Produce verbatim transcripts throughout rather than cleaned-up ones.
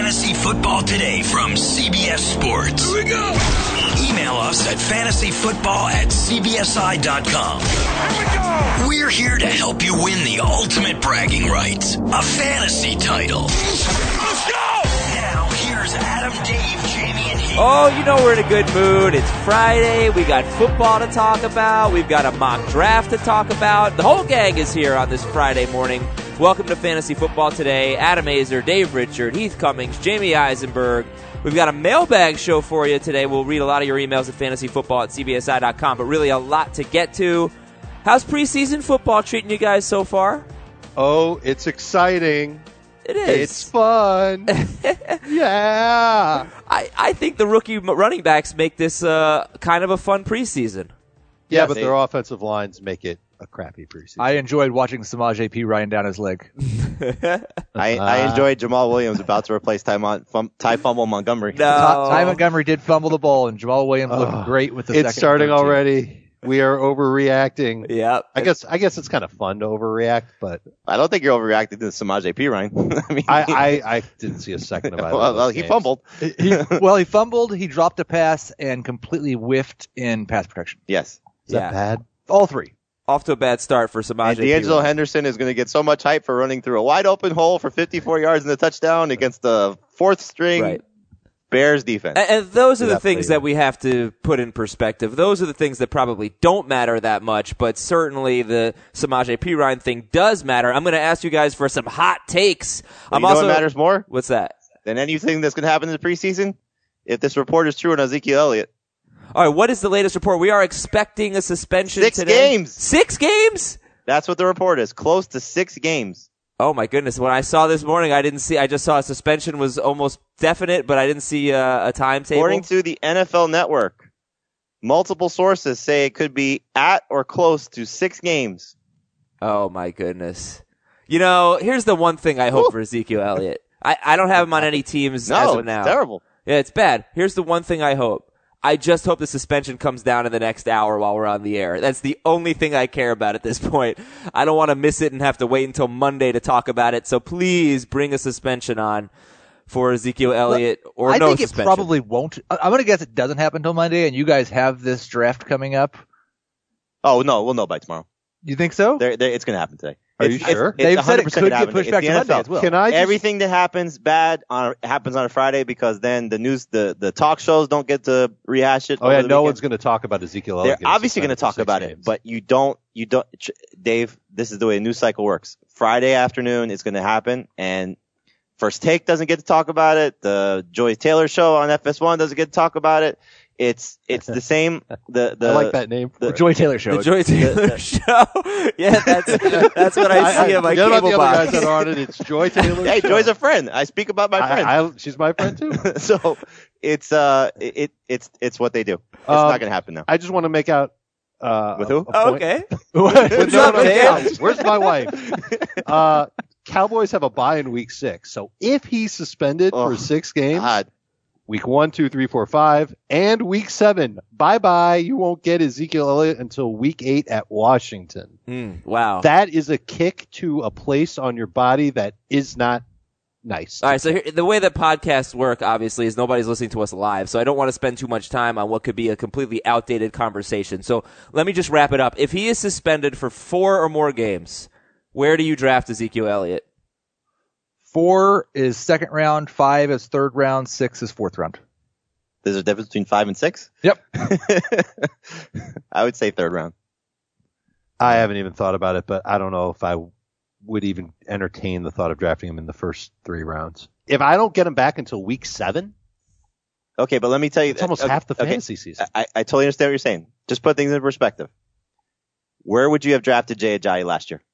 Fantasy Football Today from C B S Sports. Here we go. Email us at fantasyfootball at c b s i dot com. Here we go. We're here to help you win the ultimate bragging rights, a fantasy title. Let's go. Now, here's Adam, Dave, Jamie, and Heath. Oh, you know we're in a good mood. It's Friday. We got football to talk about. We've got a mock draft to talk about. The whole gang is here on this Friday morning. Welcome to Fantasy Football Today. Adam Azer, Dave Richard, Heath Cummings, Jamie Eisenberg. We've got a mailbag show for you today. We'll read a lot of your emails at fantasyfootball at c b s i dot com, but really a lot to get to. How's preseason football treating you guys so far? Oh, it's exciting. It is. It's fun. Yeah. I, I think the rookie running backs make this uh, kind of a fun preseason. Yeah, Yes, but they- their offensive lines make it a crappy preseason. I enjoyed watching Samaj P. riding down his leg. I, I enjoyed Jamal Williams about to replace Ty, Mon- Fum- Ty Fumble Montgomery. No. Ty Montgomery did fumble the ball, and Jamal Williams looked Oh, great with the it's second. starting and third team. already. We are overreacting. Yeah. I guess I guess it's kind of fun to overreact, but I don't think you're overreacting to Samaj P. Ryan. I mean, I, I, I didn't see a second of either. well, of well those he games. fumbled. He, well, he fumbled, he dropped a pass, and completely whiffed in pass protection. Yes. Is that Yeah. bad? All three. Off to a bad start for And Samaj. D'Angelo Henderson is going to get so much hype for running through a wide open hole for fifty-four yards in the touchdown against the fourth string Right. Bears defense. And, and those are the That things player. that we have to put in perspective. Those are the things that probably don't matter that much, but certainly the Samaj P. Ryan thing does matter. I'm going to ask you guys for some hot takes. I'm you know also what matters more What's that? than anything that's going to happen in the preseason? If this report is true on Ezekiel Elliott. All right, what is the latest report? We are expecting a suspension Six today. games. Six games? That's what the report is. Close to six games. Oh my goodness! When I saw this morning, I didn't see. I just saw a suspension was almost definite, but I didn't see uh, a timetable. According to the N F L Network, multiple sources say it could be at or close to six games. Oh my goodness! You know, here's the one thing I hope Woo. for Ezekiel Elliott. I, I don't have him on any teams as No, of now. it's terrible. Yeah, it's bad. Here's the one thing I hope. I just hope the suspension comes down in the next hour while we're on the air. That's the only thing I care about at this point. I don't want to miss it and have to wait until Monday to talk about it. So please bring a suspension on for Ezekiel Elliott or I no think suspension. it probably won't. I- I'm going to guess it doesn't happen until Monday, and you guys have this draft coming up. Oh, no, we'll know by tomorrow. You think so? They're, they're, it's going to happen today. Are It's- you it's- sure? It's They've said it one hundred percent could gonna get happen. pushed back It's to the Monday N F L. as well. Can I just, Everything that happens bad on happens on a Friday because then the news, the, the talk shows don't get to rehash it. Oh over yeah, the no weekend. one's going to talk about Ezekiel They're Elliott. getting obviously going to suspended for talk six about it, games. but you don't, you don't, Dave, this is the way a news cycle works. Friday afternoon it's going to happen, and First Take doesn't get to talk about it. The Joy Taylor show on F S one doesn't get to talk about it. It's, it's the same. The, the, I like that name. For the it. Joy Taylor show. the Joy Taylor show. Yeah, that's that's what I see on my forget about cable the other box. guys that are on it. It's Joy Taylor. Hey, show. Joy's a friend. I speak about my friend. I, I, she's my friend too. so it's, uh, it, it's, it's what they do. It's Um, not going to happen now. I just want to make out. Uh, With a- who? a Oh, point- okay. With up, man? Where's my wife? Uh, Cowboys have a bye in week six, so if he's suspended Oh, for six games, God. week one, two, three, four, five, and week seven, bye bye. You won't get Ezekiel Elliott until week eight at Washington. Mm, wow. That is a kick to a place on your body that is not nice. All right, so here, the way that podcasts work, obviously, is nobody's listening to us live, so I don't want to spend too much time on what could be a completely outdated conversation. So let me just wrap it up. If he is suspended for four or more games, where do you draft Ezekiel Elliott? Four is second round, five is third round, six is fourth round. There's a difference between five and six? Yep. I would say third round. I haven't even thought about it, but I don't know if I would even entertain the thought of drafting him in the first three rounds. If I don't get him back until week seven, Okay, but let me tell you. it's almost okay, half the okay. fantasy season. I, I totally understand what you're saying. Just put things in perspective. Where would you have drafted Jay Ajayi last year?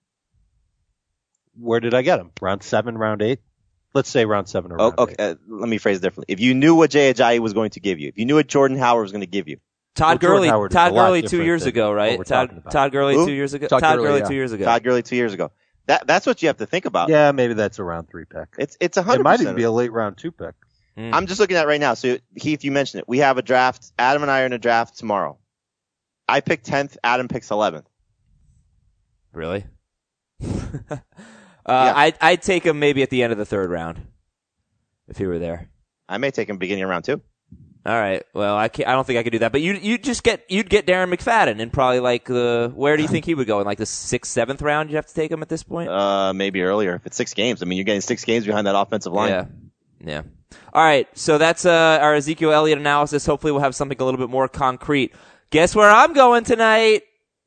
Where did I get him? Round seven, round eight? Let's say round seven or Oh, round okay, eight. uh, let me phrase it differently. If you knew what Jay Ajayi was going to give you, if you knew what Jordan Howard was going to give you, Todd Well, Jordan Gurley, Howard is Todd a lot Gurley two different years than ago, what right? we're Todd, talking about. Todd Gurley Who? two years ago. Todd Todd Gurley, Gurley yeah. two years ago. Todd Gurley two years ago, that that's what you have to think about. Yeah, maybe that's a round three pick. It's it's a It hundred. might even be a late round two pick. Mm. I'm just looking at it right now. So Heath, you mentioned it. We have a draft. Adam and I are in a draft tomorrow. I pick tenth. Adam picks eleventh. Really? uh, I'd, I'd take him maybe at the end of the third round. if he were there. I may take him beginning of round two. All right. Well, I can't, I don't think I could do that. But you you just get you'd get Darren McFadden in probably like the where do you think he would go in like the sixth, seventh round? You have to take him at this point. Uh, maybe earlier if it's six games. I mean, you're getting six games behind that offensive line. Yeah. Yeah. All right. So that's uh, our Ezekiel Elliott analysis. Hopefully, we'll have something a little bit more concrete. Guess where I'm going tonight?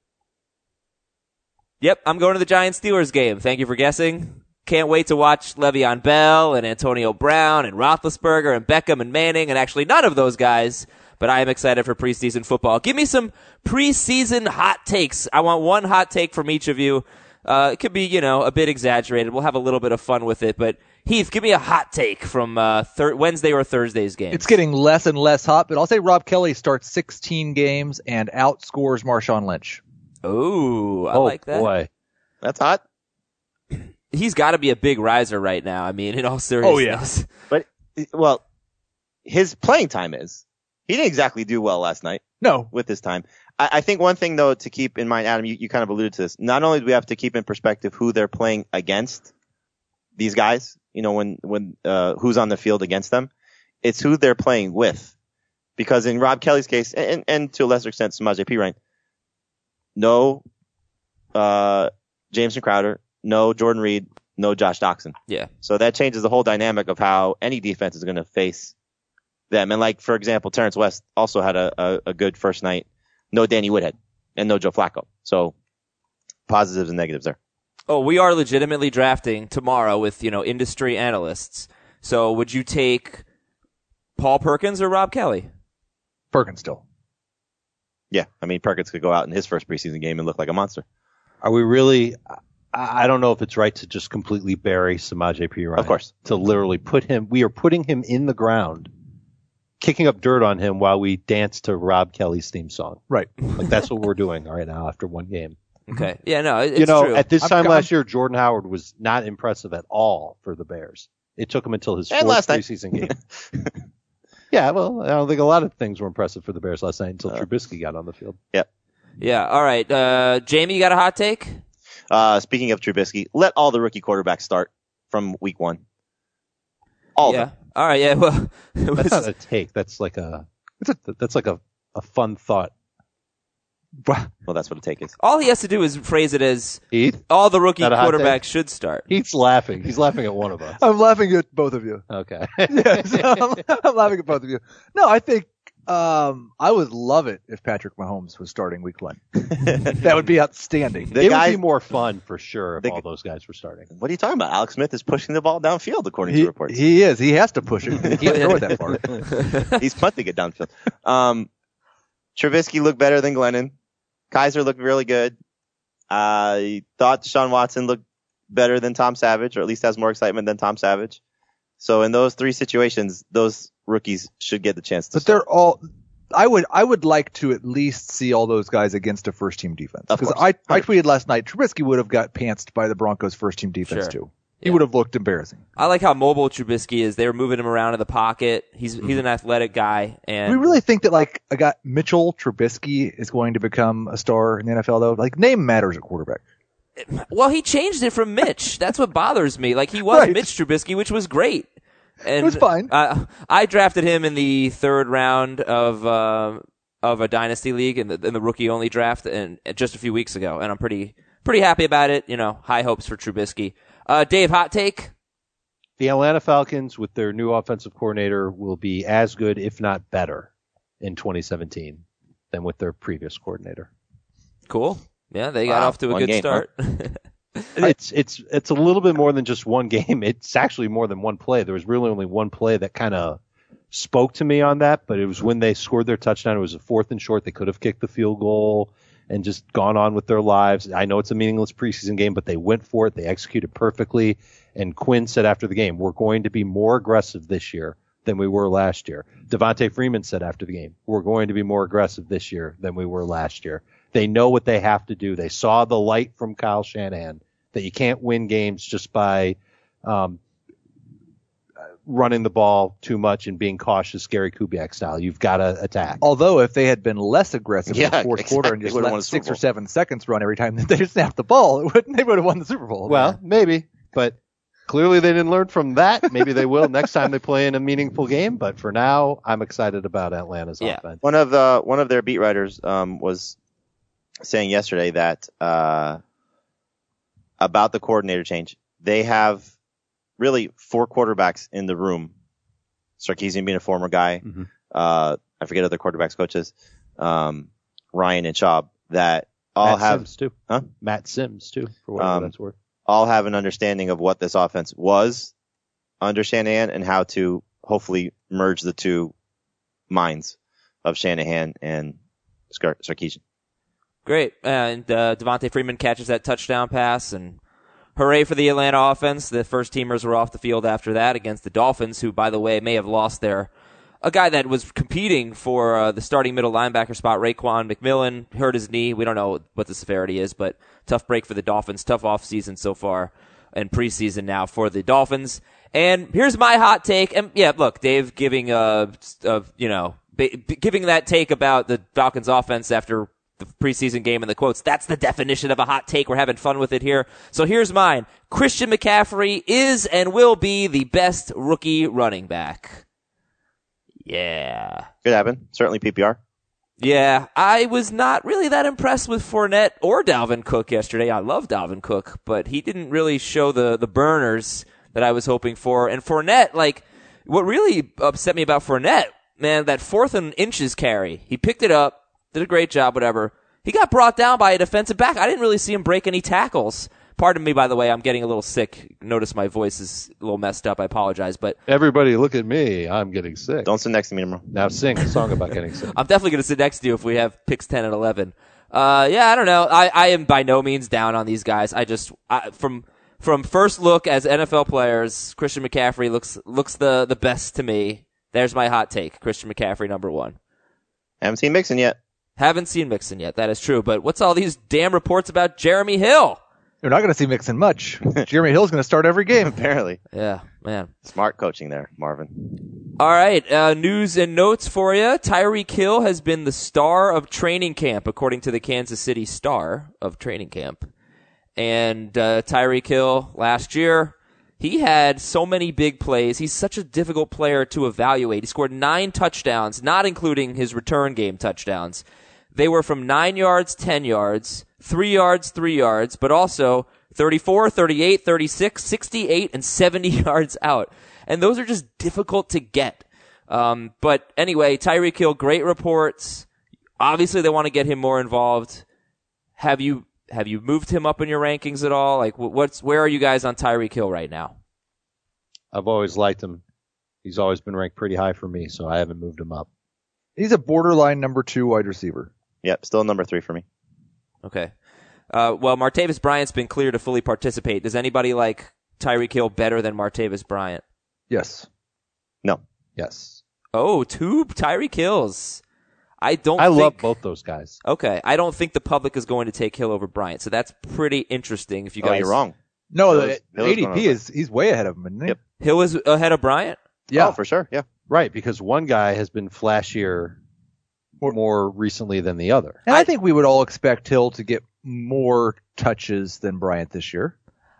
Yep, I'm going to the Giants-Steelers game. Thank you for guessing. Can't wait to watch Le'Veon Bell and Antonio Brown and Roethlisberger and Beckham and Manning, and actually none of those guys, but I am excited for preseason football. Give me some preseason hot takes. I want one hot take from each of you. Uh, it could be, you know, a bit exaggerated. We'll have a little bit of fun with it, but Heath, give me a hot take from uh, thir- Wednesday or Thursday's game. It's getting less and less hot, but I'll say Rob Kelly starts sixteen games and outscores Marshawn Lynch. Ooh, I oh, like that. boy. That's hot. He's got to be a big riser right now. I mean, in all seriousness. But, well, his playing time is. He didn't exactly do well last night. No. With his time. I, I think one thing, though, to keep in mind, Adam, you, you kind of alluded to this. Not only do we have to keep in perspective who they're playing against, these guys, you know, when, when, uh, who's on the field against them, it's who they're playing with. Because in Rob Kelly's case, and, and to a lesser extent, Samaje Perine, no, uh, Jameson Crowder, no Jordan Reed, no Josh Doxson. Yeah. So that changes the whole dynamic of how any defense is going to face them. And like, for example, Terrence West also had a, a, a good first night. No Danny Woodhead and no Joe Flacco. So positives and negatives there. Oh, we are legitimately drafting tomorrow with, you know, industry analysts. So would you take Paul Perkins or Rob Kelly? Perkins still. Yeah. I mean, Perkins could go out in his first preseason game and look like a monster. Are we really? I don't know if it's right to just completely bury Samaje Perine. Of course. To literally put him, we are putting him in the ground, kicking up dirt on him while we dance to Rob Kelly's theme song. Right. Like that's what we're doing right now after one game. Okay. Yeah, no, it, it's you know, true. at this time I'm, last year, Jordan Howard was not impressive at all for the Bears. It took him until his And fourth last night. preseason game. Yeah, well, I don't think a lot of things were impressive for the Bears last night until Uh, Trubisky got on the field. Yep. Yeah. All right. Uh, Jamie, you got a hot take? Uh, speaking of Trubisky, let all the rookie quarterbacks start from week one. All yeah. of them. All right. Yeah. Well, it That's was, not a take. That's like a that's like a, a fun thought. Well, that's what a take is. all he has to do is phrase it as Heath? all the rookie Not a hot quarterbacks take? should start. Heath's laughing. He's laughing at one of us. I'm laughing at both of you. Okay. Yes, I'm, I'm laughing at both of you. No, I think um, I would love it if Patrick Mahomes was starting week one. That would be outstanding. The it guys- would be more fun for sure if the- all those guys were starting. What are you talking about? Alex Smith is pushing the ball downfield, according He, to reports. he is. He has to push it. He can't throw it that far. He's punting it downfield. Um, Trubisky looked better than Glennon. Kaiser looked really good. I thought Deshaun Watson looked better than Tom Savage, or at least has more excitement than Tom Savage. So in those three situations, those rookies should get the chance to But start. they're all. I would I would like to at least see all those guys against a first team defense. Of Because course. I, I tweeted last night Trubisky would have got pantsed by the Broncos first team defense Sure. too. He Yeah. would have looked embarrassing. I like how mobile Trubisky is. They were moving him around in the pocket. He's Mm-hmm. he's an athletic guy, and Do we really think that like a guy Mitchell Trubisky is going to become a star in the N F L though? Like name matters at quarterback. well, he changed it from Mitch. That's what bothers me. Like he was Right. Mitch Trubisky, which was great. And, It was fine. Uh, I drafted him in the third round of uh, of a dynasty league in the in the rookie only draft, and just a few weeks ago, and I'm pretty pretty happy about it. You know, high hopes for Trubisky. Uh, Dave, hot take. The Atlanta Falcons, with their new offensive coordinator, will be as good, if not better, in twenty seventeen than with their previous coordinator. Cool. Yeah, they got Wow, off to a one good game, start. It's it's it's a little bit more than just one game. It's actually more than one play. There was really only one play that kind of spoke to me on that, but it was when they scored their touchdown. It was a fourth and short. They could have kicked the field goal and just gone on with their lives. I know it's a meaningless preseason game, but they went for it. They executed perfectly. And Quinn said after the game, we're going to be more aggressive this year than we were last year. Devontae Freeman said after the game, we're going to be more aggressive this year than we were last year. They know what they have to do. They saw the light from Kyle Shanahan that you can't win games just by um, running the ball too much and being cautious, Gary Kubiak style. You've got to attack. Although if they had been less aggressive in Yeah, the fourth exactly. quarter and They just would've let won the six Super or Bowl. seven seconds run every time that they snapped the ball, it would, they would have won the Super Bowl. Well, maybe, but clearly they didn't learn from that. Maybe they will next time they play in a meaningful game. But for now, I'm excited about Atlanta's Yeah. offense. One of the one of their beat writers um, was saying yesterday that uh, about the coordinator change. They have really four quarterbacks in the room. Sarkisian being a former guy. Mhm. Uh, I forget other quarterbacks coaches. Um, Ryan and Schaub that all Matt have Sims too. Huh? Matt Sims too, for whatever Um, that's worth. all have an understanding of what this offense was under Shanahan and how to hopefully merge the two minds of Shanahan and Sar- Sarkisian. Great. And uh, Devontae Freeman catches that touchdown pass, and hooray for the Atlanta offense. The first teamers were off the field after that against the Dolphins, who, by the way, may have lost their a guy that was competing for uh, the starting middle linebacker spot, Raekwon McMillan, hurt his knee. We don't know what the severity is, but tough break for the Dolphins. Tough offseason so far and preseason now for the Dolphins. And here's my hot take. And yeah, look, Dave giving uh, uh you know, ba- giving that take about the Falcons offense after the preseason game and the quotes. That's the definition of a hot take. We're having fun with it here. So here's mine. Christian McCaffrey is and will be the best rookie running back. Yeah. Could happen. Certainly P P R. Yeah, I was not really that impressed with Fournette or Dalvin Cook yesterday. I love Dalvin Cook, but he didn't really show the, the burners that I was hoping for. And Fournette, like, what really upset me about Fournette, man, that fourth and inches carry. He picked it up, did a great job, whatever. He got brought down by a defensive back. I didn't really see him break any tackles. Pardon me, by the way, I'm getting a little sick. Notice my voice is a little messed up. I apologize, but Everybody look at me. I'm getting sick. Don't sit next to me tomorrow. Now sing a song about getting sick. I'm definitely going to sit next to you if we have picks ten and eleven. Uh, yeah, I don't know. I, I am by no means down on these guys. I just, I, from, from first look as N F L players, Christian McCaffrey looks, looks the, the best to me. There's my hot take. Christian McCaffrey, number one. Haven't seen Mixon yet. Haven't seen Mixon yet. That is true. But what's all these damn reports about Jeremy Hill? You're not going to see Mixon much. Jeremy Hill's going to start every game. Apparently. Yeah, man. Smart coaching there, Marvin. All right, uh, news and notes for you. Tyreek Hill has been the star of training camp, according to the Kansas City Star of training camp. And uh, Tyreek Hill, last year, he had so many big plays. He's such a difficult player to evaluate. He scored nine touchdowns, not including his return game touchdowns. They were from nine yards, ten yards, three yards, three yards, but also thirty-four, thirty-eight, thirty-six, sixty-eight, and seventy yards out. And those are just difficult to get. Um, but anyway, Tyreek Hill, great reports. Obviously, they want to get him more involved. Have you have you moved him up in your rankings at all? Like, what's where are you guys on Tyreek Hill right now? I've always liked him. He's always been ranked pretty high for me, so I haven't moved him up. He's a borderline number two wide receiver. Yep, still number three for me. Okay. Uh, well, Martavis Bryant's been clear to fully participate. Does anybody like Tyreek Hill better than Martavis Bryant? Yes. No. Yes. Oh, two Tyreek Hills. I don't I think... love both those guys. Okay. I don't think the public is going to take Hill over Bryant, so that's pretty interesting if you guys... Oh, you're wrong. No, Hill's- the Hill's A D going P over. is he's way ahead of him, isn't he? Yep. Hill is ahead of Bryant? Yeah. Oh, for sure. Yeah. Right, because one guy has been flashier more recently than the other. And I think we would all expect Hill to get more touches than Bryant this year.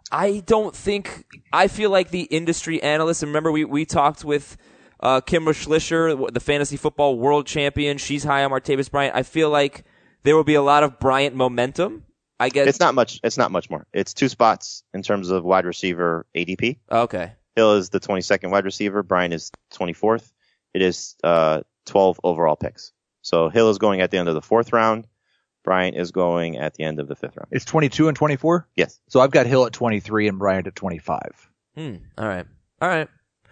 I don't think... I feel like the industry analysts... And remember, we, we talked with uh, Kimra Schlischer, the fantasy football world champion. She's high on Martavis Bryant. I feel like there will be a lot of Bryant momentum. I guess... It's not much. It's not much more. It's two spots in terms of wide receiver A D P. Okay. Hill is the twenty-second wide receiver. Bryant is twenty-fourth. It is uh, twelve overall picks. So Hill is going at the end of the fourth round. Bryant is going at the end of the fifth round. It's twenty-two and twenty-four? Yes. So I've got Hill at twenty-three and Bryant at twenty-five. Hmm. All right. All right.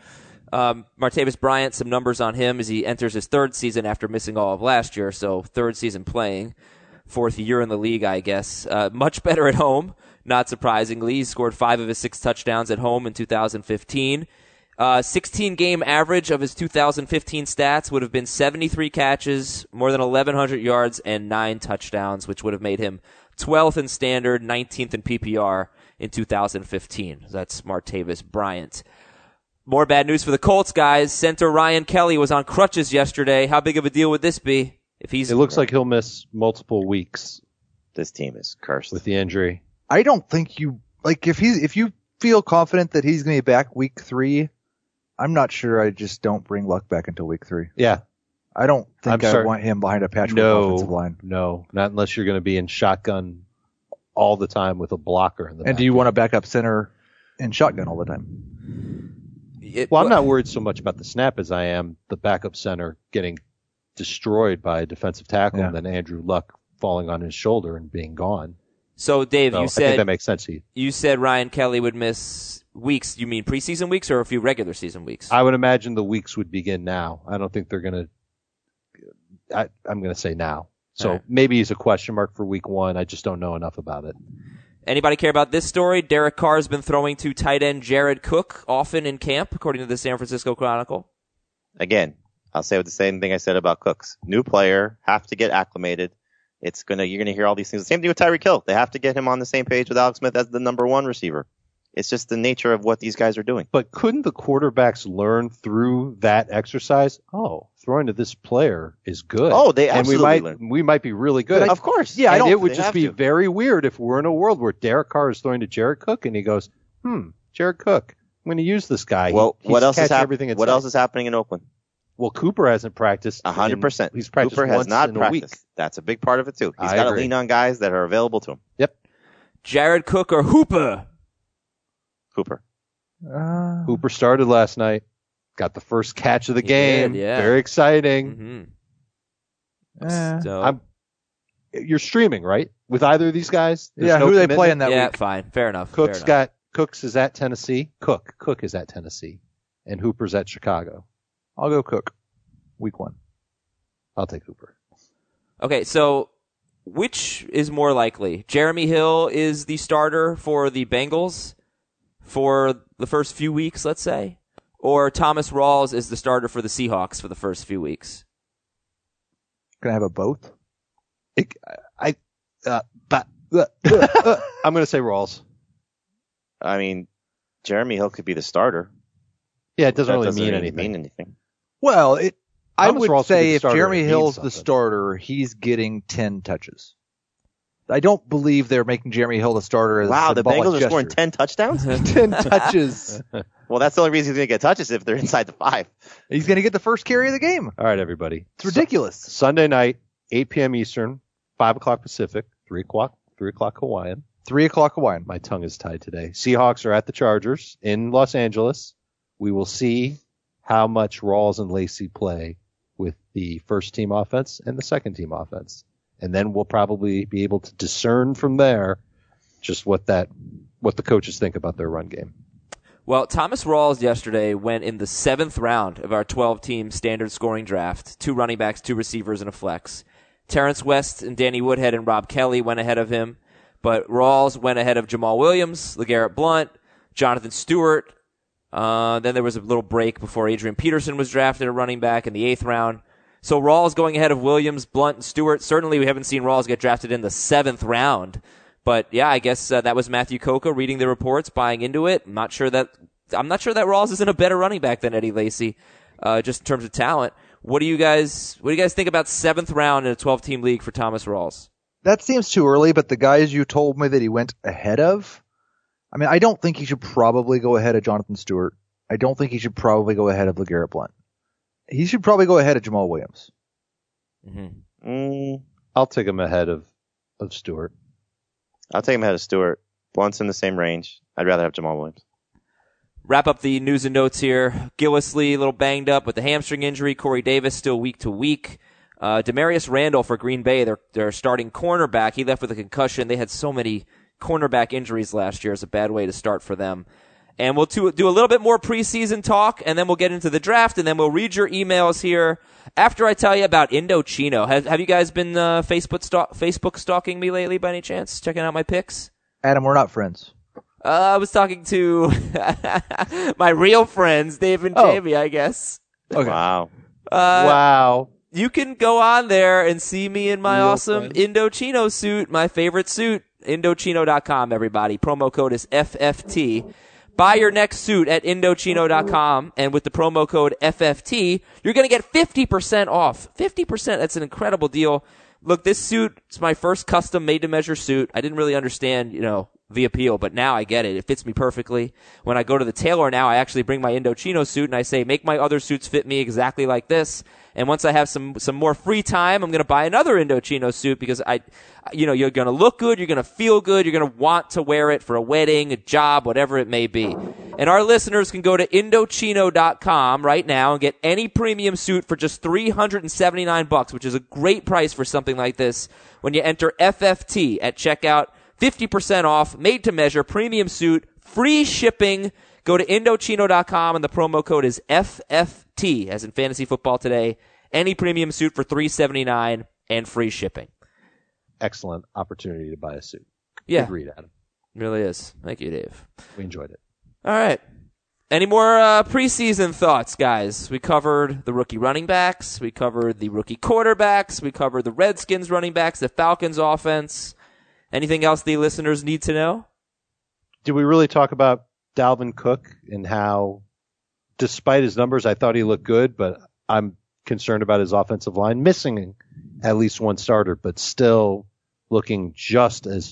Um, Martavis Bryant, some numbers on him as he enters his third season after missing all of last year. So third season playing. Fourth year in the league, I guess. Uh, much better at home, not surprisingly. He scored five of his six touchdowns at home in two thousand fifteen. Uh, sixteen game average of his two thousand fifteen stats would have been seventy-three catches, more than eleven hundred yards, and nine touchdowns, which would have made him twelfth in standard, nineteenth in P P R in two thousand fifteen. That's Martavis Bryant. More bad news for the Colts, guys. Center Ryan Kelly was on crutches yesterday. How big of a deal would this be? If he's It looks like he'll miss multiple weeks This team is cursed. with the injury. I don't think you like if he's if you feel confident that he's going to be back week three. I'm not sure. I just don't bring Luck back until week three. Yeah. I don't think I'm I sorry. want him behind a patchwork No, offensive line. no, not unless you're going to be in shotgun all the time with a blocker in the And do you want a backup center in shotgun all the time? It- Well, I'm not worried so much about the snap as I am the backup center getting destroyed by a defensive tackle Yeah. and then Andrew Luck falling on his shoulder and being gone. So, Dave, So you I think said that makes sense to you. you said Ryan Kelly would miss weeks. You mean preseason weeks or a few regular season weeks? I would imagine the weeks would begin now. I don't think they're going to. I'm going to say now. So All right. maybe he's a question mark for week one. I just don't know enough about it. Anybody care about this story? Derek Carr's been throwing to tight end Jared Cook often in camp, according to the San Francisco Chronicle. Again, I'll say the same thing I said about Cooks. New player, have to get acclimated. It's gonna, you're gonna hear all these things. The same thing with Tyreek Hill. They have to get him on the same page with Alex Smith as the number one receiver. It's just the nature of what these guys are doing. But couldn't the quarterbacks learn through that exercise? Oh, throwing to this player is good. Oh, they and we absolutely might learn. we might be really good. Of course. Yeah, I and don't- it would they just have be to. very weird if we're in a world where Derek Carr is throwing to Jared Cook and he goes, "Hmm, Jared Cook, I'm going to use this guy." Well, He- what he's else is catching happening? everything in What sight. else is happening in Oakland? Well, Cooper hasn't practiced. A hundred in- percent. He's practiced Cooper has once not in a practiced. week. That's a big part of it too. He's I got to agree. lean on guys that are available to him. Yep. Jared Cook or Hooper? Cooper. Uh, Hooper started last night. Got the first catch of the He game. did, yeah. Very exciting. Mm-hmm. eh. So, I'm. You're streaming, right? With either of these guys? There's yeah, no who they commitment? play in that yeah, week? fine. Fair enough. Cook's Fair enough. got Cooks is at Tennessee. Cook Cook is at Tennessee, and Hooper's at Chicago. I'll go Cook. Week one. I'll take Hooper. Okay, so which is more likely? Jeremy Hill is the starter for the Bengals for the first few weeks, let's say, or Thomas Rawls is the starter for the Seahawks for the first few weeks? Can I have a both? It, I, uh, but, uh, uh, I'm going to say Rawls. I mean, Jeremy Hill could be the starter. Yeah, it doesn't That really doesn't mean really anything. mean anything. Well, it, I Thomas would Rawls could be say the if starter Jeremy and mean Hill's the something. starter, he's getting ten touches. I don't believe they're making Jeremy Hill the starter as Wow, a the symbolic Bengals are scoring gesture. ten touchdowns? ten touches. Well, that's the only reason he's going to get touches if they're inside the five. He's going to get the first carry of the game. All right, everybody. It's ridiculous. Su- Sunday night, eight p.m. Eastern, five o'clock Pacific, three o'clock, three o'clock Hawaiian. Three o'clock Hawaiian. My tongue is tied today. Seahawks are at the Chargers in Los Angeles. We will see how much Rawls and Lacey play with the first team offense and the second team offense. And then we'll probably be able to discern from there just what that, what the coaches think about their run game. Well, Thomas Rawls yesterday went in the seventh round of our twelve-team standard scoring draft. Two running backs, two receivers, and a flex. Terrence West and Danny Woodhead and Rob Kelly went ahead of him, but Rawls went ahead of Jamal Williams, LeGarrette Blount, Jonathan Stewart. Uh, then there was a little break before Adrian Peterson was drafted a running back in the eighth round. So Rawls going ahead of Williams, Blount, and Stewart. Certainly we haven't seen Rawls get drafted in the seventh round. But yeah, I guess uh, that was Matthew Coca reading the reports, buying into it. I'm not sure that I'm not sure that Rawls isn't a better running back than Eddie Lacy, uh, just in terms of talent. What do you guys What do you guys think about seventh round in a twelve-team league for Thomas Rawls? That seems too early, but the guys you told me that he went ahead of, I mean, I don't think he should probably go ahead of Jonathan Stewart. I don't think he should probably go ahead of LeGarrette Blount. He should probably go ahead of Jamal Williams. Mm-hmm. Mm, I'll take him ahead of, of Stewart. I'll take him ahead of Stewart. Blunt's in the same range. I'd rather have Jamal Williams. Wrap up the news and notes here. Gillislee, a little banged up with the hamstring injury. Corey Davis still week to week. Uh, Demarius Randall for Green Bay, their, their starting cornerback. He left with a concussion. They had so many cornerback injuries last year. It's a bad way to start for them. And we'll do, do a little bit more preseason talk, and then we'll get into the draft, and then we'll read your emails here after I tell you about Indochino. Have, have you guys been uh, Facebook, stalk, Facebook stalking me lately by any chance? Checking out my pics? Adam, we're not friends. Uh, I was talking to my real friends, Dave and Oh. Jamie, I guess. Okay. Wow. Uh, Wow. You can go on there and see me in my Real awesome friends. Indochino suit, my favorite suit. Indochino dot com, everybody. Promo code is F F T. Buy your next suit at Indochino dot com, and with the promo code F F T, you're going to get fifty percent off. fifty percent, that's an incredible deal. Look, this suit is my first custom made-to-measure suit. I didn't really understand, you know, the appeal, but now I get it. It fits me perfectly. When I go to the tailor now, I actually bring my Indochino suit and I say, make my other suits fit me exactly like this. And once I have some, some more free time, I'm going to buy another Indochino suit because I, you know, you're going to look good, you're going to feel good, you're going to want to wear it for a wedding, a job, whatever it may be. And our listeners can go to Indochino dot com right now and get any premium suit for just three hundred seventy-nine bucks, which is a great price for something like this when you enter F F T at checkout. fifty percent off, made to measure, premium suit, free shipping. Go to Indochino dot com and the promo code is F F T, as in Fantasy Football Today. Any premium suit for three hundred seventy-nine dollars and free shipping. Excellent opportunity to buy a suit. Yeah. Good read, Adam. Really is. Thank you, Dave. We enjoyed it. All right. Any more uh, preseason thoughts, guys? We covered the rookie running backs. We covered the rookie quarterbacks. We covered the Redskins running backs, the Falcons offense. Anything else the listeners need to know? Did we really talk about Dalvin Cook and how, despite his numbers, I thought he looked good, but I'm concerned about his offensive line missing at least one starter, but still looking just as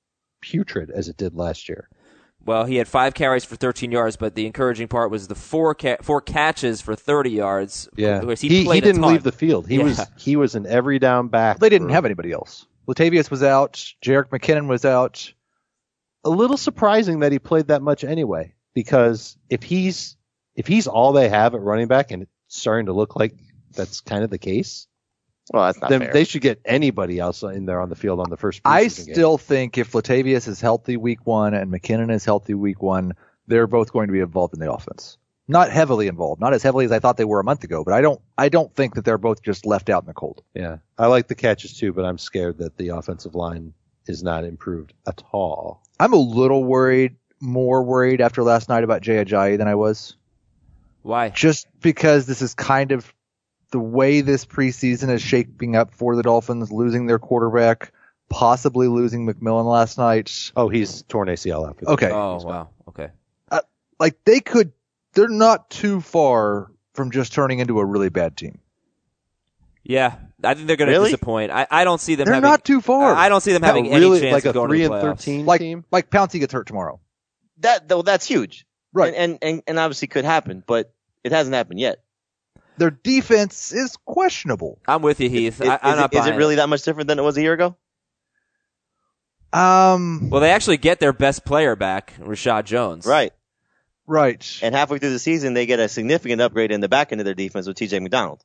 putrid as it did last year. Well, he had five carries for thirteen yards, but the encouraging part was the four ca- four catches for thirty yards. Yeah, he, he, played he didn't a ton. leave the field. He Yeah. was he was an every down back. They didn't for- have anybody else. Latavius was out. Jerick McKinnon was out. A little surprising that he played that much anyway, because if he's if he's all they have at running back, and it's starting to look like that's kind of the case, Well, that's not then fair. they should get anybody else in there on the field on the first preseason I game. still think if Latavius is healthy week one and McKinnon is healthy week one, they're both going to be involved in the offense. Not heavily involved, not as heavily as I thought they were a month ago, but I don't I don't think that they're both just left out in the cold. Yeah, I like the catches too, but I'm scared that the offensive line is not improved at all. I'm a little worried, more worried after last night about Jay Ajayi than I was. Why? Just because this is kind of the way this preseason is shaping up for the Dolphins, losing their quarterback, possibly losing McMillan last night. Oh, he's torn A C L after that. Okay. Oh, wow. Okay. Like they could, they're not too far from just turning into a really bad team. Yeah, I think they're going to Really? disappoint. I, I don't see them They're having. not too far. I don't see them having No, really, any chance like of a going three to the and playoffs. thirteen like team. like Pouncey gets hurt tomorrow. that though that's huge, Right. And, and and and obviously could happen, but it hasn't happened yet. Their defense is questionable. I'm with you, Heath. Is, I, I'm is not it, is buying it really that much different than it was a year ago? Um, Well, they actually get their best player back, Rashad Jones. Right. right. And halfway through the season, they get a significant upgrade in the back end of their defense with T J McDonald.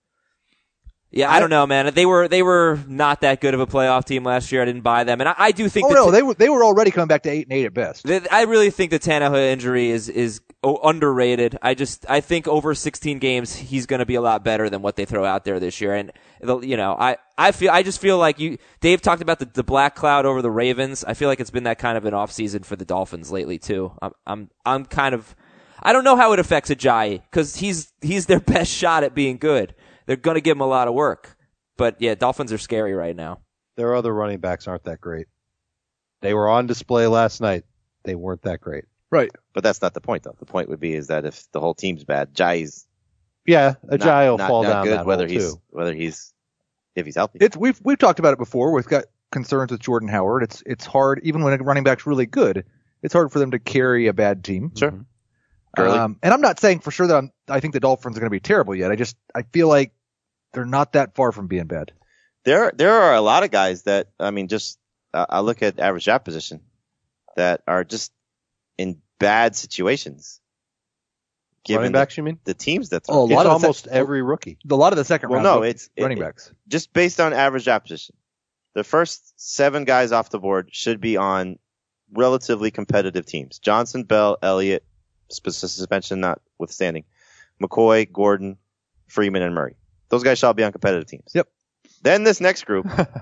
Yeah, I don't know, man. They were they were not that good of a playoff team last year. I didn't buy them, and I, I do think. Oh the no, t- they were they were already coming back to eight and eight at best. Th- I really think the Tannehill injury is is o- underrated. I just I think over sixteen games he's going to be a lot better than what they throw out there this year. And the, you know, I, I feel I just feel like you Dave talked about the, the black cloud over the Ravens. I feel like it's been that kind of an off season for the Dolphins lately too. I'm I'm I'm kind of I don't know how it affects Ajayi because he's he's their best shot at being good. They're going to give him a lot of work. But yeah, Dolphins are scary right now. Their other running backs aren't that great. They were on display last night. They weren't that great. Right. But that's not the point, though. The point would be is that if the whole team's bad, Jai's Yeah, not, Ajayi will not, fall not down good. that Whether hole, he's too. whether he's if he's healthy. It's we've we've talked about it before. We've got concerns with Jordan Howard. It's it's hard even when a running back's really good. It's hard for them to carry a bad team. Sure. Mhm. Gurley. Um, and I'm not saying for sure that I'm, I think the Dolphins are going to be terrible yet. I just I feel like they're not that far from being bad. There, there are a lot of guys that, I mean, just, uh, I look at average draft position that are just in bad situations. Given Running the, backs, you mean? the teams that Oh, a It's lot of the almost sec- every rookie. A lot of the second Well, round no, rookie it's- it- running it- backs. just based on average draft position, the first seven guys off the board should be on relatively competitive teams. Johnson, Bell, Elliott, sp- suspension notwithstanding, McCoy, Gordon, Freeman, and Murray. Those guys shall be on competitive teams. Yep. Then this next group,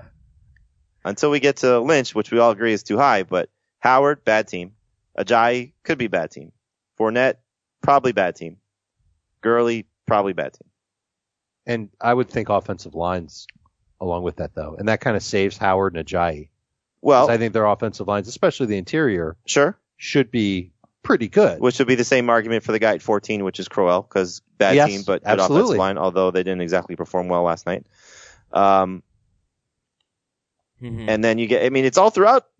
until we get to Lynch, which we all agree is too high, but Howard, bad team. Ajayi, could be bad team. Fournette, probably bad team. Gurley, probably bad team. And I would think offensive lines along with that, though. And that kind of saves Howard and Ajayi. Well, I think their offensive lines, especially the interior, sure. should be pretty good. Which would be the same argument for the guy at fourteen, which is Crowell, because bad Yes, team, but good absolutely. offensive line, although they didn't exactly perform well last night. Um, Mm-hmm. and then you get, I mean, it's all throughout the,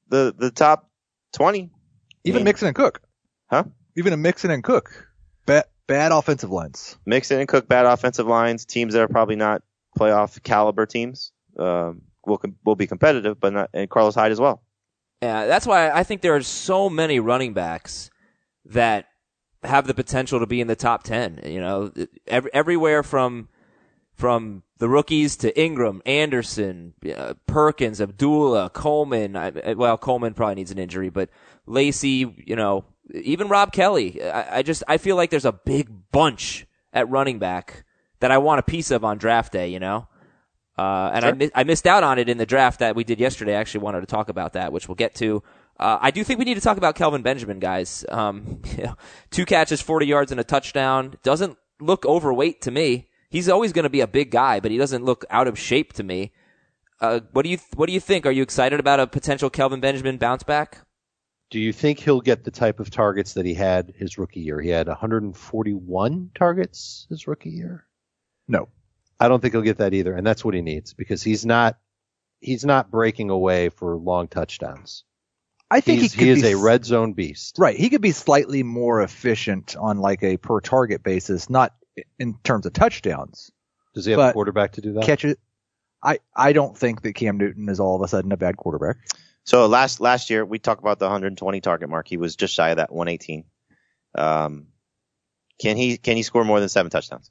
the, the top twenty. Even I mean, Mixon and Cook. Huh? Even a Mixon and Cook. Bad, bad offensive lines. Mixon and Cook, bad offensive lines, teams that are probably not playoff caliber teams, um, will, will be competitive, but not, and Carlos Hyde as well. Yeah, that's why I think there are so many running backs that have the potential to be in the top ten. You know, every, everywhere from from the rookies to Ingram, Anderson, uh, Perkins, Abdullah, Coleman. I, well, Coleman probably needs an injury, but Lacy, you know, even Rob Kelly. I, I just I feel like there's a big bunch at running back that I want a piece of on draft day. You know. Uh, and sure. I, mi- I missed out on it in the draft that we did yesterday. I actually wanted to talk about that, which we'll get to. Uh, I do think we need to talk about Kelvin Benjamin, guys. Um, you know, two catches, forty yards, and a touchdown. Doesn't look overweight to me. He's always going to be a big guy, but he doesn't look out of shape to me. Uh, what do you What do you think? Are you excited about a potential Kelvin Benjamin bounce back? Do you think he'll get the type of targets that he had his rookie year? He had one hundred forty-one targets his rookie year. No. I don't think he'll get that either, and that's what he needs because he's not he's not breaking away for long touchdowns. I think he's, he, could he is be, a red zone beast. Right. He could be slightly more efficient on like a per target basis, not in terms of touchdowns. Does he have but a quarterback to do that? Catch it. I, I don't think that Cam Newton is all of a sudden a bad quarterback. So last last year we talked about the one hundred twenty target mark. He was just shy of that, one eighteen. Um, can he can he score more than seven touchdowns?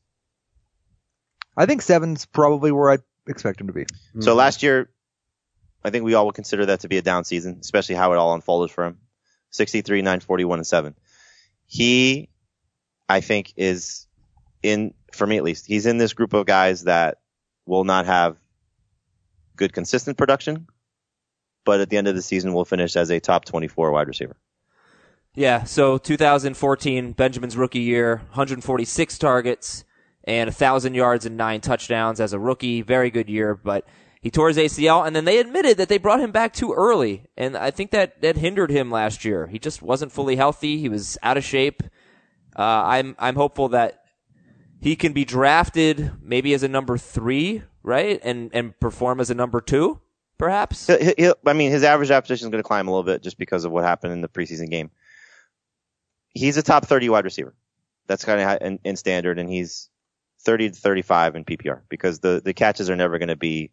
I think seven's probably where I expect him to be. So Mm-hmm. last year, I think we all would consider that to be a down season, especially how it all unfolded for him. sixty-three, nine forty-one, and seven. He, I think, is in, for me at least, he's in this group of guys that will not have good consistent production, but at the end of the season will finish as a top twenty-four wide receiver. Yeah, so two thousand fourteen, Benjamin's rookie year, one hundred forty-six targets and one thousand yards and nine touchdowns as a rookie. Very good year, but he tore his A C L, and then they admitted that they brought him back too early, and I think that, that hindered him last year. He just wasn't fully healthy. He was out of shape. Uh, I'm I'm hopeful that he can be drafted maybe as a number three, right, and and perform as a number two, perhaps. He'll, he'll, I mean, his average draft position is going to climb a little bit just because of what happened in the preseason game. He's a top thirty wide receiver. That's kind of in, in standard, and he's thirty to thirty-five in P P R because the, the catches are never going to be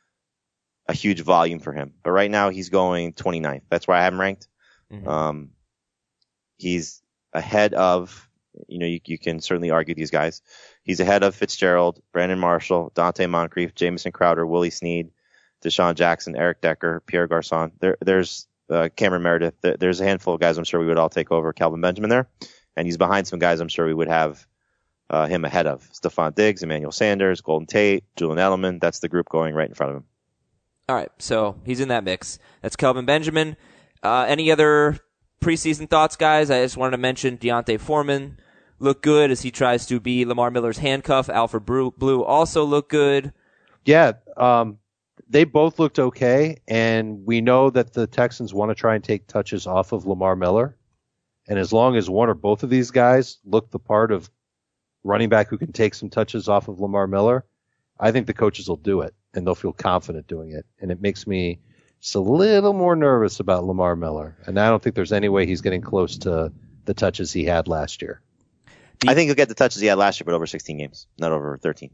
a huge volume for him. But right now he's going twenty-ninth. That's where I have him ranked. Mm-hmm. Um, he's ahead of, you know, you, you can certainly argue these guys. He's ahead of Fitzgerald, Brandon Marshall, Dante Moncrief, Jamison Crowder, Willie Snead, Deshaun Jackson, Eric Decker, Pierre Garçon. There, there's uh, Cameron Meredith. There, there's a handful of guys I'm sure we would all take over Kelvin Benjamin there. And he's behind some guys I'm sure we would have uh, him ahead of. Stephon Diggs, Emmanuel Sanders, Golden Tate, Julian Edelman. That's the group going right in front of him. All right, so he's in that mix. That's Kelvin Benjamin. Uh, any other preseason thoughts, guys? I just wanted to mention Deontay Foreman looked good as he tries to be Lamar Miller's handcuff. Alfred Blue also looked good. Yeah, um, they both looked okay, and we know that the Texans want to try and take touches off of Lamar Miller. And as long as one or both of these guys look the part of running back who can take some touches off of Lamar Miller, I think the coaches will do it, and they'll feel confident doing it. And it makes me just a little more nervous about Lamar Miller. And I don't think there's any way he's getting close to the touches he had last year. I think he'll get the touches he had last year, but over sixteen games, not over thirteen.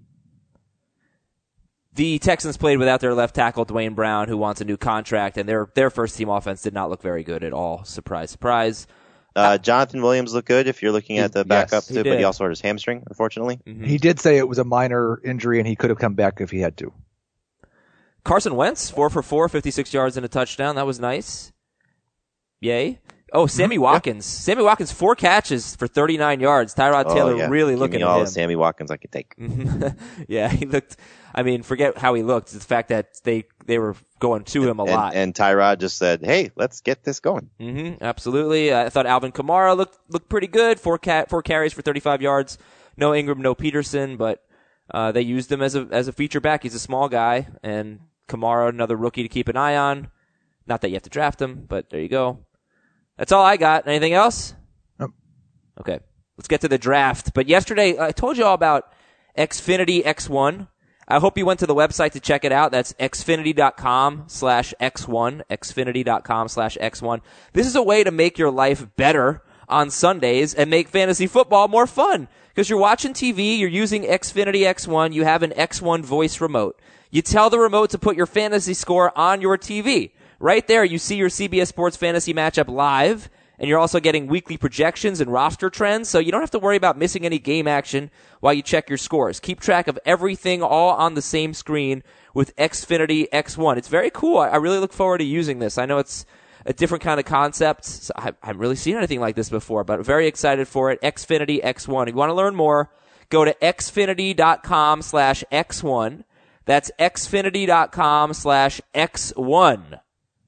The Texans played without their left tackle, Dwayne Brown, who wants a new contract, and their their first team offense did not look very good at all. Surprise, surprise. Uh, Jonathan Williams looked good if you're looking at the backup, Yes, too, but he also hurt his hamstring, unfortunately. Mm-hmm. He did say it was a minor injury and he could have come back if he had to. Carson Wentz, four for four, fifty-six yards and a touchdown. That was nice. Yay. Oh, Sammy Watkins. Yeah. Sammy Watkins, four catches for thirty-nine yards. Tyrod Oh, Taylor yeah. really Give looking me at all him. the Sammy Watkins I could take. Yeah, he looked, I mean, forget how he looked. It's the fact that they, they were going to him a and, lot. And Tyrod just said, hey, let's get this going. Mm-hmm, absolutely. I thought Alvin Kamara looked looked pretty good. Four cat four carries for thirty-five yards. No Ingram, no Peterson, but uh, they used him as a as a feature back. He's a small guy, and Kamara, another rookie to keep an eye on. Not that you have to draft him, but there you go. That's all I got. Anything else? Nope. Okay, let's get to the draft. But yesterday, I told you all about Xfinity X one. I hope you went to the website to check it out. That's xfinity.com slash X1, xfinity.com slash X1. This is a way to make your life better on Sundays and make fantasy football more fun. Because you're watching T V, you're using Xfinity X one, you have an X one voice remote. You tell the remote to put your fantasy score on your T V. Right there, you see your C B S Sports Fantasy Matchup live, and you're also getting weekly projections and roster trends, so you don't have to worry about missing any game action while you check your scores. Keep track of everything all on the same screen with Xfinity X one. It's very cool. I really look forward to using this. I know it's a different kind of concept. So I haven't really seen anything like this before, but very excited for it. Xfinity X one. If you want to learn more, go to xfinity.com slash X1. That's xfinity.com slash X1.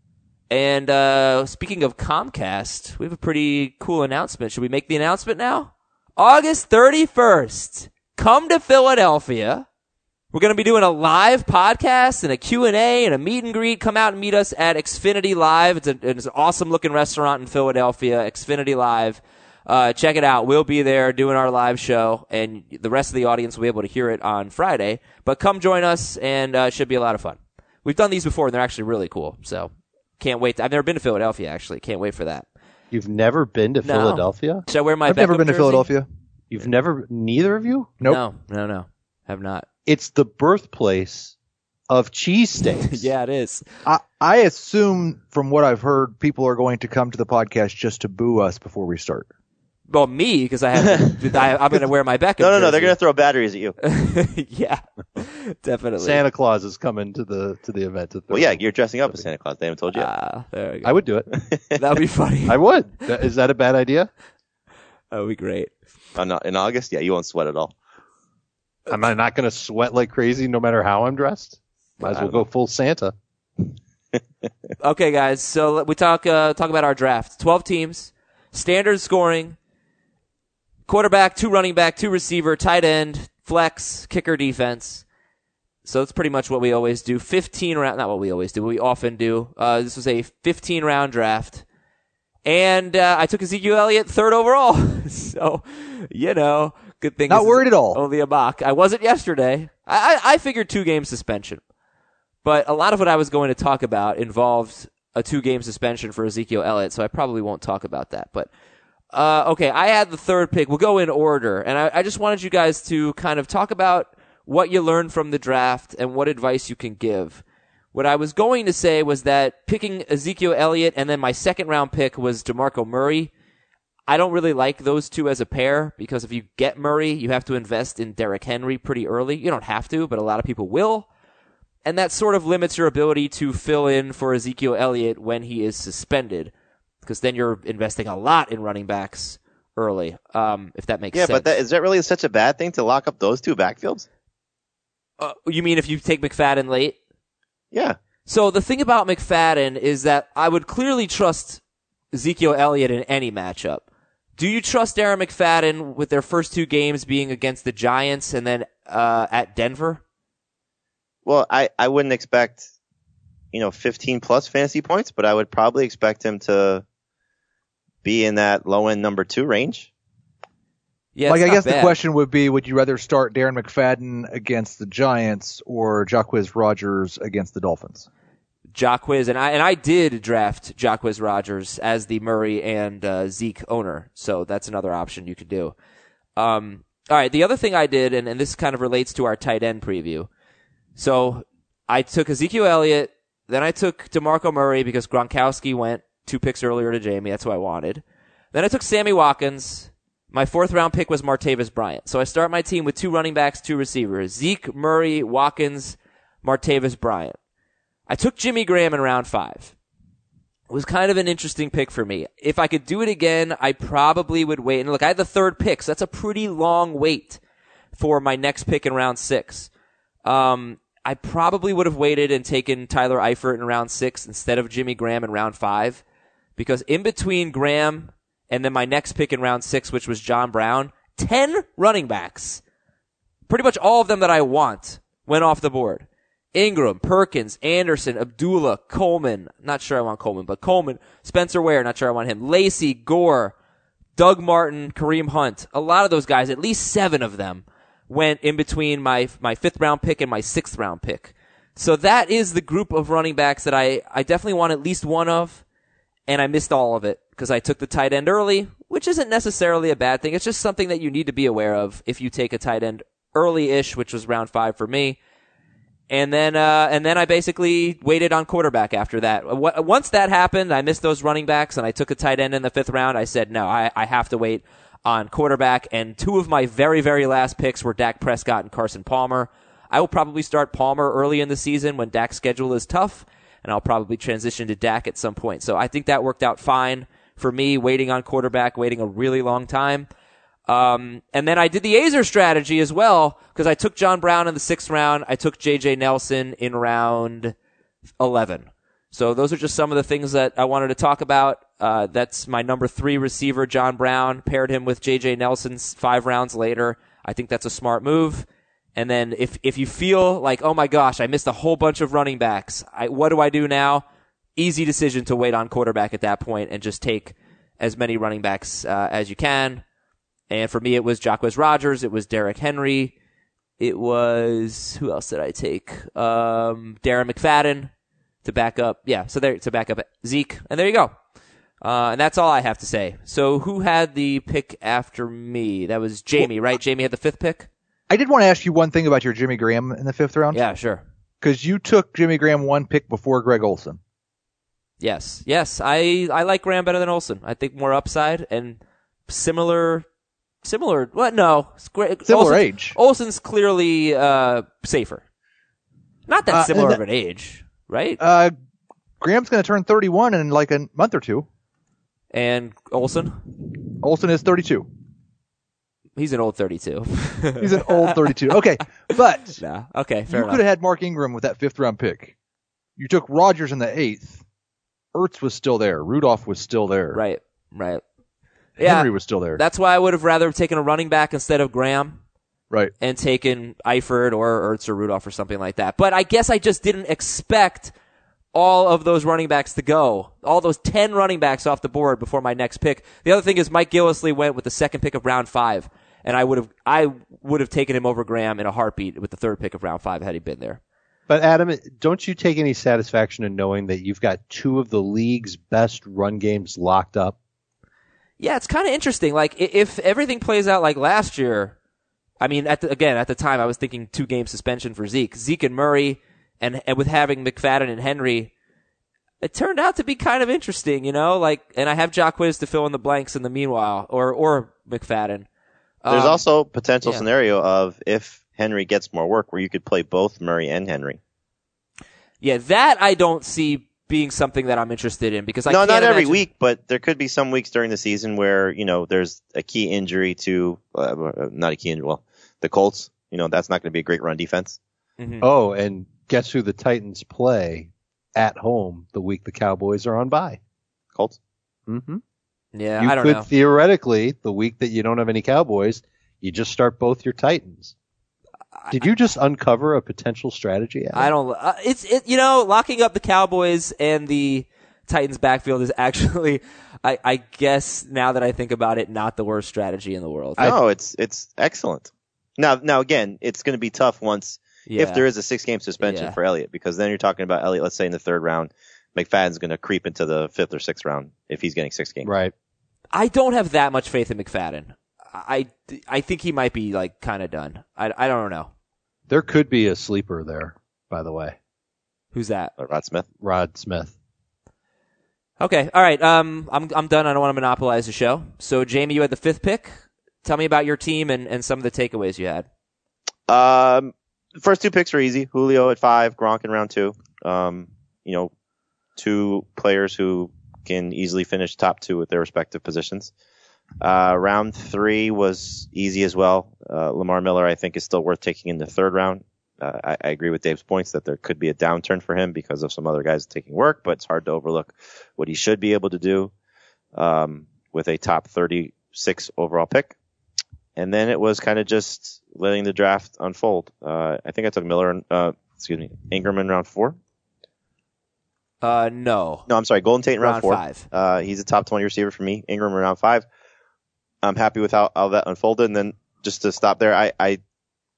And uh speaking of Comcast, we have a pretty cool announcement. Should we make the announcement now? August thirty-first, come to Philadelphia. We're going to be doing a live podcast and a Q and A and a meet and greet. Come out and meet us at Xfinity Live. It's, a, it's an awesome-looking restaurant in Philadelphia, Xfinity Live. Uh, check it out. We'll be there doing our live show, and the rest of the audience will be able to hear it on Friday. But come join us, and uh, it should be a lot of fun. We've done these before, and they're actually really cool. So can't wait. To, I've never been to Philadelphia, actually. Can't wait for that. You've never been to No. Philadelphia? Should I wear my I've never Beckham been to jersey? Philadelphia. You've never, neither of you? Nope. No, no, no. Have not. It's the birthplace of cheesesteaks. Yeah, it is. I, I assume from what I've heard, people are going to come to the podcast just to boo us before we start. Well, me, because I have. I, I'm going to wear my Beckham. No, no, no. They're jersey. going to throw batteries at you. Yeah, definitely. Santa Claus is coming to the to the event. To Well, yeah, you're dressing up as Santa Claus. They haven't told you yet. Ah, there we go. I would do it. That would be funny. I would. That- Is that a bad idea? That would be great. Oh, no, in August? Yeah, you won't sweat at all. Am I not going to sweat like crazy no matter how I'm dressed? Might as well go full Santa. Okay, guys. So let- we talk uh, talk about our draft. Twelve teams, standard scoring, quarterback, two running back, two receiver, tight end, flex, kicker, defense. So that's pretty much what we always do. Fifteen round, not what we always do. What we often do. Uh, this was a fifteen round draft, and uh, I took Ezekiel Elliott third overall. So you know, good thing. Not this is worried at all. Only a mock. I wasn't yesterday. I, I I figured two game suspension. But a lot of what I was going to talk about involved a two-game suspension for Ezekiel Elliott, so I probably won't talk about that. But, uh, okay, I had the third pick. We'll go in order. And I, I just wanted you guys to kind of talk about what you learned from the draft and what advice you can give. What I was going to say was that picking Ezekiel Elliott and then my second-round pick was DeMarco Murray. I don't really like those two as a pair because if you get Murray, you have to invest in Derrick Henry pretty early. You don't have to, but a lot of people will. And that sort of limits your ability to fill in for Ezekiel Elliott when he is suspended, because then you're investing a lot in running backs early, um, if that makes Yeah, sense. but that, is that really such a bad thing to lock up those two backfields? Uh, you mean if you take McFadden late? Yeah. So the thing about McFadden is that I would clearly trust Ezekiel Elliott in any matchup. Do you trust Aaron McFadden with their first two games being against the Giants and then uh, at Denver? Well, I, I wouldn't expect, you know, fifteen plus fantasy points, but I would probably expect him to be in that low end number two range. Yeah, like, it's I not guess bad. the question would be, would you rather start Darren McFadden against the Giants or Jacquizz Rodgers against the Dolphins? Jacquizz, and I and I did draft Jacquizz Rodgers as the Murray and uh, Zeke owner, so that's another option you could do. Um, all right, the other thing I did, and, and this kind of relates to our tight end preview. So I took Ezekiel Elliott, then I took DeMarco Murray because Gronkowski went two picks earlier to Jamie. That's who I wanted. Then I took Sammy Watkins. My fourth round pick was Martavis Bryant. So I start my team with two running backs, two receivers. Zeke, Murray, Watkins, Martavis Bryant. I took Jimmy Graham in round five. It was kind of an interesting pick for me. If I could do it again, I probably would wait. And look, I had the third pick, so that's a pretty long wait for my next pick in round six. Um, I probably would have waited and taken Tyler Eifert in round six instead of Jimmy Graham in round five, because in between Graham and then my next pick in round six, which was John Brown, ten running backs, pretty much all of them that I want, went off the board. Ingram, Perkins, Anderson, Abdullah, Coleman, not sure I want Coleman, but Coleman, Spencer Ware, not sure I want him, Lacey, Gore, Doug Martin, Kareem Hunt, a lot of those guys, at least seven of them, went in between my my fifth round pick and my sixth round pick. So that is the group of running backs that I, I definitely want at least one of, and I missed all of it because I took the tight end early, which isn't necessarily a bad thing. It's just something that you need to be aware of if you take a tight end early-ish, which was round five for me. And then, uh, and then I basically waited on quarterback after that. Once that happened, I missed those running backs and I took a tight end in the fifth round. I said, no, I, I have to wait on quarterback. And two of my very, very last picks were Dak Prescott and Carson Palmer. I will probably start Palmer early in the season when Dak's schedule is tough, and I'll probably transition to Dak at some point. So I think that worked out fine for me, waiting on quarterback, waiting a really long time. Um, and then I did the Azer strategy as well, because I took John Brown in the sixth round. I took J J Nelson in round eleven. So those are just some of the things that I wanted to talk about. Uh, that's my number three receiver, John Brown. Paired him with J J Nelson five rounds later. I think that's a smart move. And then if, if you feel like, oh my gosh, I missed a whole bunch of running backs, I, what do I do now? Easy decision to wait on quarterback at that point and just take as many running backs uh, as you can. And for me, it was Jacquizz Rodgers. It was Derrick Henry. It was, who else did I take? Um, Darren McFadden to back up. Yeah, so there, to back up Zeke. And there you go. Uh, and that's all I have to say. So who had the pick after me? That was Jamie, right? Jamie had the fifth pick? I did want to ask you one thing about your Jimmy Graham in the fifth round. Yeah, sure. Because you took Jimmy Graham one pick before Greg Olsen. Yes, yes. I, I like Graham better than Olsen. I think more upside and similar... Similar, what? No. Similar Olsen's, age. Olsen's clearly uh, safer. Not that Uh, similar that- of an age, right? Uh, Graham's going to turn thirty-one in like a month or two. And Olsen? Olsen is thirty-two. He's an old thirty-two. He's an old thirty-two. Okay, but Nah, okay, fair you enough. could have had Mark Ingram with that fifth round pick. You took Rodgers in the eighth. Ertz was still there. Rudolph was still there. Right, right. Yeah, Henry was still there. that's why I would have rather taken a running back instead of Graham right. and taken Eifert or Ertz or Rudolph or something like that. But I guess I just didn't expect all of those running backs to go. All those ten running backs off the board before my next pick. The other thing is Mike Gillislee went with the second pick of round five, and I would have I would have taken him over Graham in a heartbeat with the third pick of round five had he been there. But Adam, don't you take any satisfaction in knowing that you've got two of the league's best run games locked up? Yeah, it's kind of interesting. Like, i- if everything plays out like last year, I mean, at the, again, at the time, I was thinking two-game suspension for Zeke. Zeke and Murray, and, and with having McFadden and Henry, it turned out to be kind of interesting, you know? Like, and I have Jacquizz to fill in the blanks in the meanwhile, or or McFadden. There's Um, also potential yeah. scenario of if Henry gets more work where you could play both Murray and Henry. Yeah, that I don't see being something that I'm interested in, because I no, can't not every imagine- week, but there could be some weeks during the season where, you know, there's a key injury to, uh, not a key injury, well, the Colts. You know, that's not going to be a great run defense. Mhm. Oh, and guess who the Titans play at home the week the Cowboys are on bye? Colts. Mm-hmm. Yeah, You I don't could know. theoretically, the week that you don't have any Cowboys, you just start both your Titans. Did you just uncover a potential strategy? Adam? I don't. Uh, it's it. You know, locking up the Cowboys and the Titans backfield is actually, I, I guess now that I think about it, not the worst strategy in the world. No, it's it's excellent. Now, now again, it's going to be tough once Yeah. if there is a six-game suspension Yeah. for Elliott, because then you're talking about Elliott. Let's say in the third round, McFadden's going to creep into the fifth or sixth round if he's getting six games. Right. I don't have that much faith in McFadden. I, I think he might be like kind of done. I, I don't know. There could be a sleeper there, by the way. Who's that? Uh, Rod Smith. Rod Smith. Okay, all right. Um, I'm I'm done. I don't want to monopolize the show. So, Jamie, you had the fifth pick. Tell me about your team and, and some of the takeaways you had. Um, the first two picks were easy. Julio at five, Gronk in round two. Um, you know, two players who can easily finish top two at their respective positions. Uh, round three was easy as well. Uh, Lamar Miller, I think, is still worth taking in the third round. Uh, I, I agree with Dave's points that there could be a downturn for him because of some other guys taking work, but it's hard to overlook what he should be able to do, um, with a top thirty-six overall pick. And then it was kind of just letting the draft unfold. Uh, I think I took Miller, in, uh, excuse me, Ingram in round four. Uh, no. No, I'm sorry, Golden Tate in round, Round four. five. Uh, he's a top twenty receiver for me. Ingram in round five. I'm happy with how, how that unfolded. And then just to stop there, I, I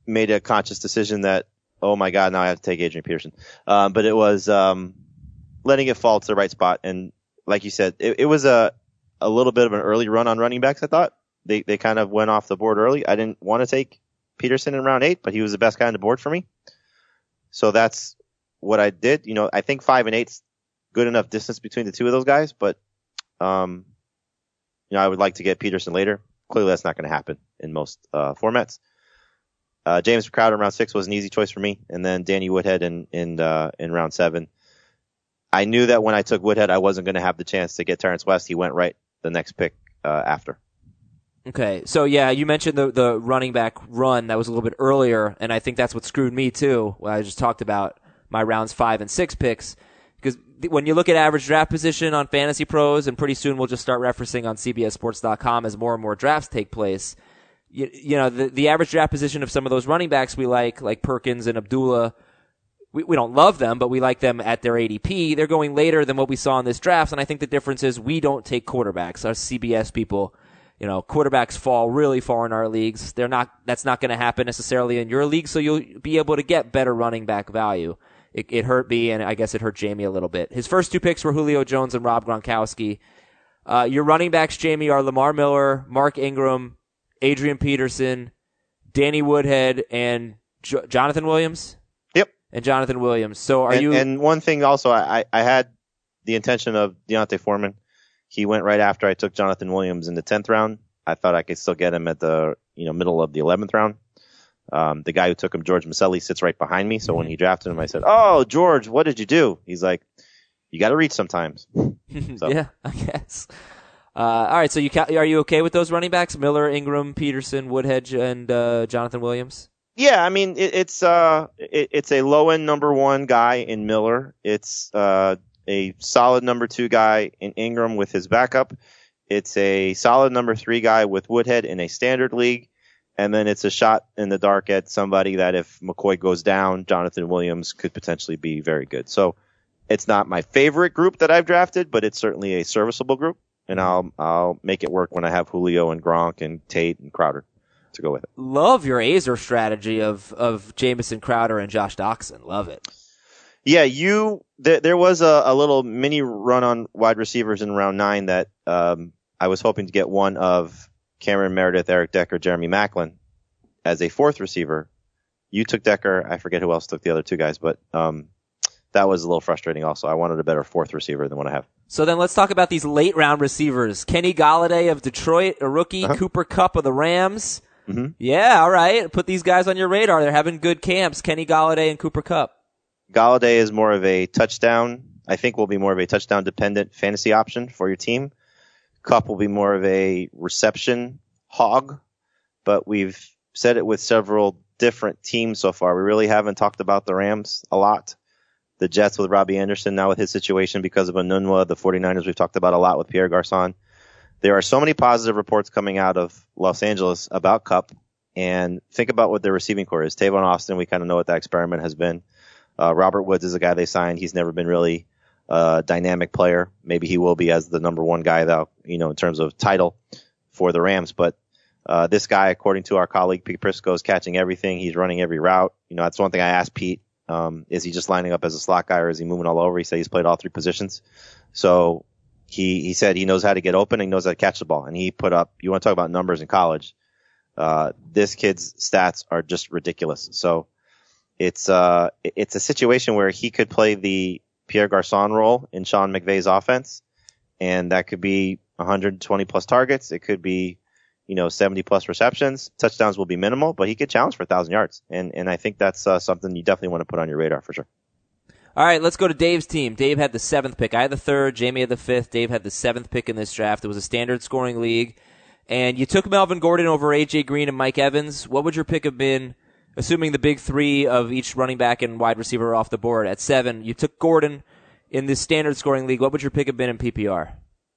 made a conscious decision that, oh my God, now I have to take Adrian Peterson. Uh, but it was um, letting it fall to the right spot. And like you said, it, it was a a little bit of an early run on running backs, I thought. They they kind of went off the board early. I didn't want to take Peterson in round eight, but he was the best guy on the board for me. So that's what I did. You know, I think five and eight's good enough distance between the two of those guys, but um, you know, I would like to get Peterson later. Clearly that's not going to happen in most uh, formats. Uh, James Crowder in round six was an easy choice for me, and then Danny Woodhead in in uh, in round seven. I knew that when I took Woodhead, I wasn't going to have the chance to get Terrence West. He went right the next pick uh, after. Okay, so yeah, you mentioned the the running back run that was a little bit earlier, and I think that's what screwed me too. When I just talked about my rounds five and six picks, because when you look at average draft position on Fantasy Pros, and pretty soon we'll just start referencing on C B S Sports dot com as more and more drafts take place. You, you know, the the average draft position of some of those running backs we like, like Perkins and Abdullah. We, we don't love them, but we like them at their A D P. They're going later than what we saw in this draft, and I think the difference is we don't take quarterbacks. Us C B S people, you know, quarterbacks fall really far in our leagues. They're not. That's not going to happen necessarily in your league, so you'll be able to get better running back value. It, it hurt me, and I guess it hurt Jamie a little bit. His first two picks were Julio Jones and Rob Gronkowski. Uh, your running backs, Jamie, are Lamar Miller, Mark Ingram, Adrian Peterson, Danny Woodhead, and jo- Jonathan Williams. Yep. And Jonathan Williams. So are and, you? And one thing also, I, I had the intention of Deontay Foreman. He went right after I took Jonathan Williams in the tenth round. I thought I could still get him at the you know middle of the eleventh round. Um, the guy who took him, George Maselli, sits right behind me. So when he drafted him, I said, "Oh, George, what did you do?" He's like, "You got to reach sometimes." So. Yeah, I guess. Uh, all right, so you ca- are you okay with those running backs? Miller, Ingram, Peterson, Woodhead, and uh, Jonathan Williams? Yeah, I mean it, it's uh it, it's a low end number one guy in Miller. It's uh a solid number two guy in Ingram with his backup. It's a solid number three guy with Woodhead in a standard league. And then it's a shot in the dark at somebody that if McCoy goes down, Jonathan Williams could potentially be very good. So it's not my favorite group that I've drafted, but it's certainly a serviceable group. And I'll I'll make it work when I have Julio and Gronk and Tate and Crowder to go with it. Love your Azer strategy of of Jamison Crowder and Josh Doxson. Love it. Yeah, you th- there was a, a little mini run on wide receivers in round nine that um, I was hoping to get one of Cameron Meredith, Eric Decker, Jeremy Maclin as a fourth receiver. You took Decker. I forget who else took the other two guys, but um, that was a little frustrating also. I wanted a better fourth receiver than what I have. So then let's talk about these late round receivers. Kenny Golladay of Detroit, a rookie. Uh-huh. Cooper Kupp of the Rams. Mm-hmm. Yeah, all right. Put these guys on your radar. They're having good camps. Kenny Golladay and Cooper Kupp. Golladay is more of a touchdown. I think will be more of a touchdown dependent fantasy option for your team. Kupp will be more of a reception hog, but we've said it with several different teams so far. We really haven't talked about the Rams a lot. The Jets with Robbie Anderson now with his situation because of Enunwa. The 49ers we've talked about a lot with Pierre Garçon. There are so many positive reports coming out of Los Angeles about Kupp, and think about what their receiving core is. Tavon Austin, we kind of know what that experiment has been. Uh, Robert Woods is a guy they signed. He's never been really a dynamic player. Maybe he will be as the number one guy, though, you know, in terms of title for the Rams. But uh, this guy, according to our colleague Pete Prisco, is catching everything. He's running every route. You know, that's one thing I asked Pete. Um, is he just lining up as a slot guy, or is he moving all over? He said he's played all three positions. So he he said he knows how to get open and he knows how to catch the ball. And he put up, you want to talk about numbers in college, uh, this kid's stats are just ridiculous. So it's uh it's a situation where he could play the Pierre Garçon role in Sean McVay's offense, and that could be one hundred twenty plus targets. It could be, you know, seventy plus receptions. Touchdowns will be minimal, but he could challenge for a thousand yards. And, and I think that's uh, something you definitely want to put on your radar for sure. All right, let's go to Dave's team. Dave had the seventh pick. I had the third. Jamie had the fifth. Dave had the seventh pick in this draft. It was a standard scoring league. And you took Melvin Gordon over A J Green and Mike Evans. What would your pick have been, assuming the big three of each running back and wide receiver are off the board? At seven, you took Gordon in this standard scoring league. What would your pick have been in P P R?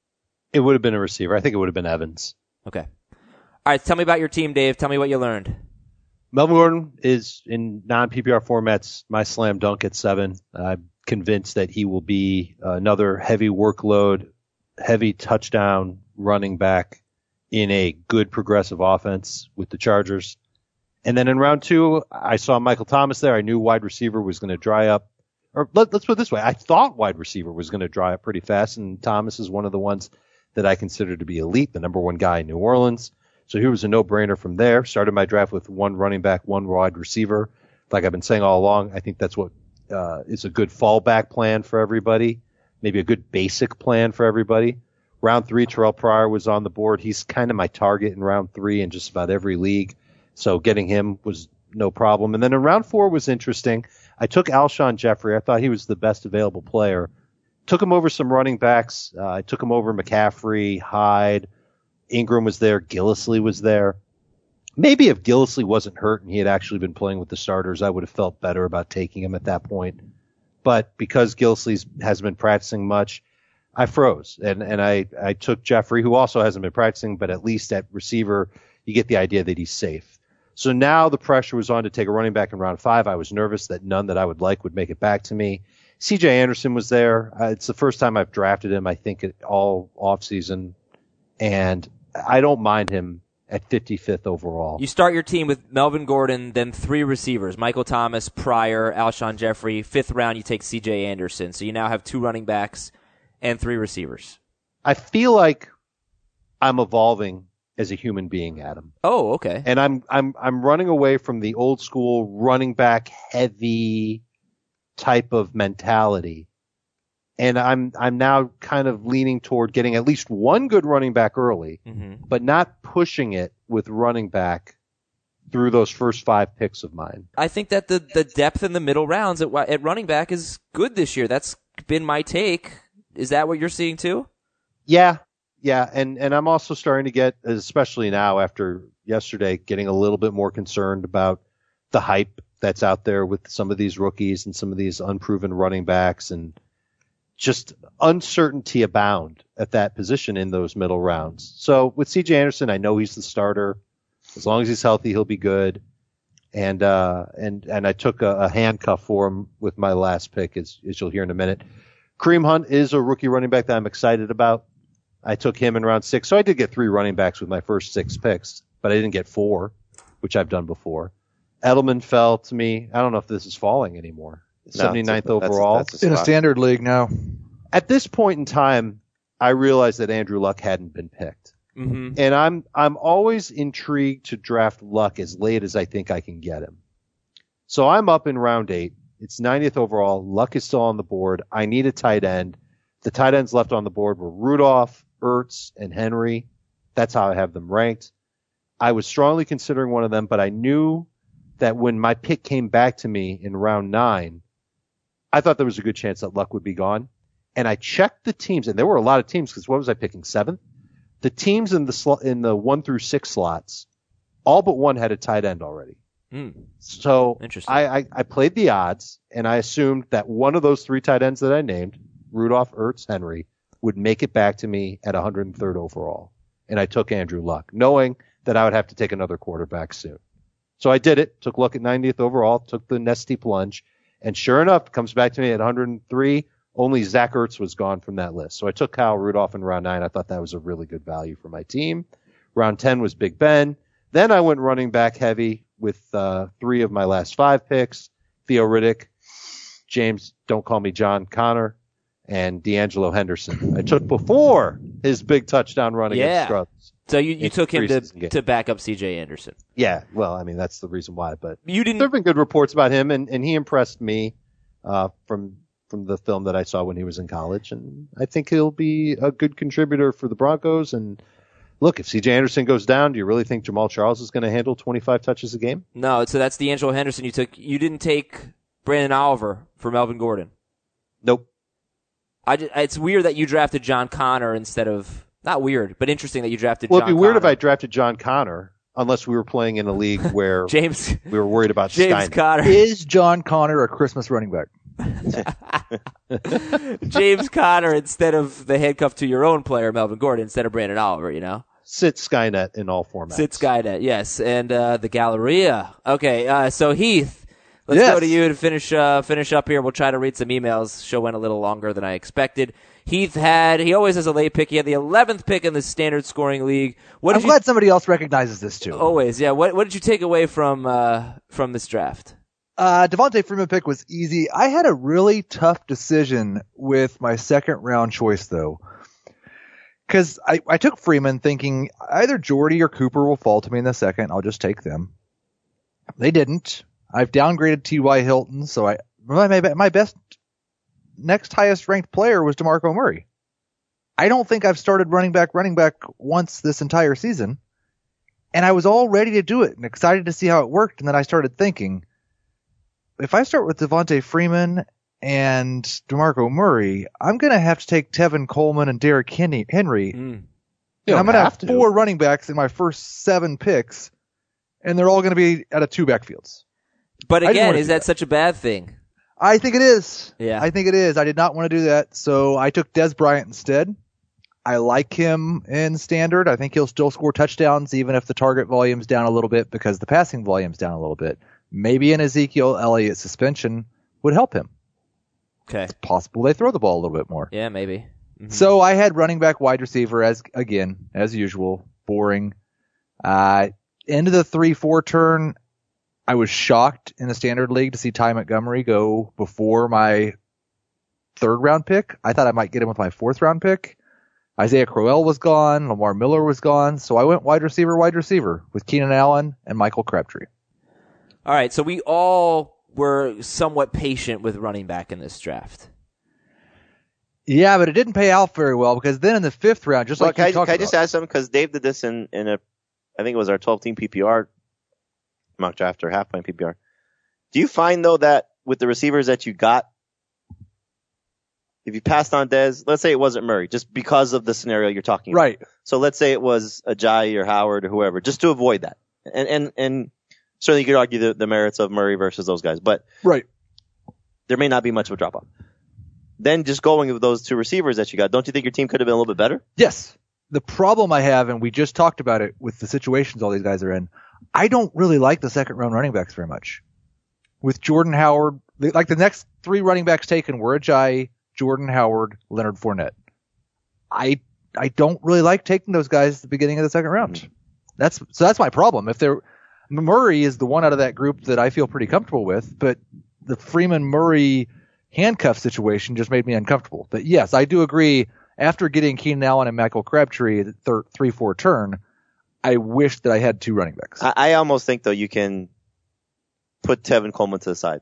It would have been a receiver. I think it would have been Evans. Okay. All right, tell me about your team, Dave. Tell me what you learned. Melvin Gordon is, in non-P P R formats, my slam dunk at seven. I'm convinced that he will be another heavy workload, heavy touchdown running back in a good progressive offense with the Chargers. And then in round two, I saw Michael Thomas there. I knew wide receiver was going to dry up. Or let, let's put it this way. I thought wide receiver was going to dry up pretty fast, and Thomas is one of the ones that I consider to be elite, the number one guy in New Orleans. So he was a no-brainer from there. Started my draft with one running back, one wide receiver. Like I've been saying all along, I think that's what uh, is a good fallback plan for everybody, maybe a good basic plan for everybody. Round three, Terrell Pryor was on the board. He's kind of my target in round three in just about every league. So getting him was no problem. And then in round four was interesting. I took Alshon Jeffrey. I thought he was the best available player. Took him over some running backs. Uh, I took him over McCaffrey, Hyde. Ingram was there. Gillislee was there. Maybe if Gillislee wasn't hurt and he had actually been playing with the starters, I would have felt better about taking him at that point. But because Gillislee hasn't been practicing much, I froze. And, and I, I took Jeffrey, who also hasn't been practicing, but at least at receiver, you get the idea that he's safe. So now the pressure was on to take a running back in round five. I was nervous that none that I would like would make it back to me. C J Anderson was there. Uh, it's the first time I've drafted him, I think, it, all offseason. And I don't mind him at fifty-fifth overall. You start your team with Melvin Gordon, then three receivers, Michael Thomas, Pryor, Alshon Jeffrey. Fifth round, you take C J Anderson. So you now have two running backs and three receivers. I feel like I'm evolving as a human being, Adam. Oh, okay. And I'm I'm I'm running away from the old school running back heavy type of mentality. And I'm I'm now kind of leaning toward getting at least one good running back early, mm-hmm. but not pushing it with running back through those first five picks of mine. I think that the, the depth in the middle rounds at, at running back is good this year. That's been my take. Is that what you're seeing too? Yeah. Yeah, and, and I'm also starting to get, especially now after yesterday, getting a little bit more concerned about the hype that's out there with some of these rookies and some of these unproven running backs, and just uncertainty abound at that position in those middle rounds. So with C J Anderson, I know he's the starter. As long as he's healthy, he'll be good. And uh, and and I took a, a handcuff for him with my last pick, as, as you'll hear in a minute. Kareem Hunt is a rookie running back that I'm excited about. I took him in round six. So I did get three running backs with my first six picks, but I didn't get four, which I've done before. Edelman fell to me. I don't know if this is falling anymore. No, seventy-ninth that's a, overall. that's a, that's a In a standard league now. At this point in time, I realized that Andrew Luck hadn't been picked. Mm-hmm. And I'm I'm always intrigued to draft Luck as late as I think I can get him. So I'm up in round eight. It's ninetieth overall. Luck is still on the board. I need a tight end. The tight ends left on the board were Rudolph, Ertz, and Henry. That's how I have them ranked. I was strongly considering one of them, but I knew that when my pick came back to me in round nine, I thought there was a good chance that Luck would be gone. And I checked the teams, and there were a lot of teams, because what was I picking, seventh? The teams in the sl- in the one through six slots, all but one had a tight end already. Mm. So Interesting. I, I, I played the odds, and I assumed that one of those three tight ends that I named, Rudolph, Ertz, Henry, would make it back to me at one hundred third overall. And I took Andrew Luck, knowing that I would have to take another quarterback soon. So I did it, took Luck at ninetieth overall, took the nasty plunge, and sure enough, comes back to me at one hundred three. Only Zach Ertz was gone from that list. So I took Kyle Rudolph in round nine. I thought that was a really good value for my team. Round ten was Big Ben. Then I went running back heavy with uh, three of my last five picks. Theo Riddick, James, don't call me John Connor, and D'Angelo Henderson. I took before his big touchdown run Yeah. against Struthers. So you, you in took him to, preseason game. to back up C J Anderson. Yeah, well, I mean, that's the reason why. But You didn't. there have been good reports about him, and, and he impressed me uh, from from the film that I saw when he was in college. And I think he'll be a good contributor for the Broncos. And look, if C J Anderson goes down, do you really think Jamal Charles is going to handle twenty-five touches a game? No, so that's D'Angelo Henderson. You took. You didn't take Brandon Oliver for Melvin Gordon. Nope. I just, it's weird that you drafted John Connor instead of. Not weird, but interesting that you drafted Well, John it'd be weird Connor. if I drafted John Connor, unless we were playing in a league where James we were worried about James Skynet. Conner. Is John Connor a Christmas running back? James Conner instead of the handcuff to your own player, Melvin Gordon, instead of Brandon Oliver, you know? Sit Skynet in all formats. Sit Skynet, yes. And uh, the Galleria. Okay, uh, so Heath, let's Yes. go to you to finish uh, finish up here. We'll try to read some emails. Show went a little longer than I expected. Heath had, he always has a late pick. He had the eleventh pick in the standard scoring league. What I'm did glad you, somebody else recognizes this too. always, yeah. What, what did you take away from, uh, from this draft? Uh, Devontae Freeman pick was easy. I had a really tough decision with my second round choice though. Cause I, I took Freeman thinking either Jordy or Cooper will fall to me in the second. I'll just take them. They didn't. I've downgraded T Y Hilton. So I, my, my best next highest ranked player was DeMarco Murray. I don't think I've started running back, running back once this entire season. And I was all ready to do it and excited to see how it worked. And then I started thinking, if I start with Devontae Freeman and DeMarco Murray, I'm going to have to take Tevin Coleman and Derrick Henry. Mm. And I'm going to have four running backs in my first seven picks, and they're all going to be out of two backfields. But again, is that, that such a bad thing? I think it is. Yeah. I think it is. I did not want to do that, so I took Dez Bryant instead. I like him in standard. I think he'll still score touchdowns even if the target volume's down a little bit because the passing volume's down a little bit. Maybe an Ezekiel Elliott suspension would help him. Okay. It's possible they throw the ball a little bit more. Yeah, maybe. Mm-hmm. So I had running back, wide receiver as, again, as usual, boring. Uh, end of the three four turn, I was shocked in the standard league to see Ty Montgomery go before my third round pick. I thought I might get him with my fourth round pick. Isaiah Crowell was gone. Lamar Miller was gone. So I went wide receiver, wide receiver with Keenan Allen and Michael Crabtree. All right. So we all were somewhat patient with running back in this draft. Yeah, but it didn't pay out very well because then in the fifth round, just well, like can you I, talked can I about, just add something? Because Dave did this in, in a, I think it was our twelve team P P R mock draft or half point P P R. Do you find though that with the receivers that you got, if you passed on Dez, let's say it wasn't Murray, just because of the scenario you're talking right. about. So let's say it was Ajayi or Howard or whoever, just to avoid that. And, and, and certainly you could argue the, the merits of Murray versus those guys, but right. there may not be much of a drop off. Then just going with those two receivers that you got, don't you think your team could have been a little bit better? Yes. The problem I have, and we just talked about it with the situations all these guys are in, I don't really like the second round running backs very much. With Jordan Howard, like the next three running backs taken were Ajayi, Jordan Howard, Leonard Fournette. I I don't really like taking those guys at the beginning of the second round. Mm-hmm. That's so that's my problem. If they're Murray is the one out of that group that I feel pretty comfortable with, but the Freeman Murray handcuff situation just made me uncomfortable. But yes, I do agree. After getting Keenan Allen and Michael Crabtree at the third, three four turn, I wish that I had two running backs. I, I almost think though you can put Tevin Coleman to the side.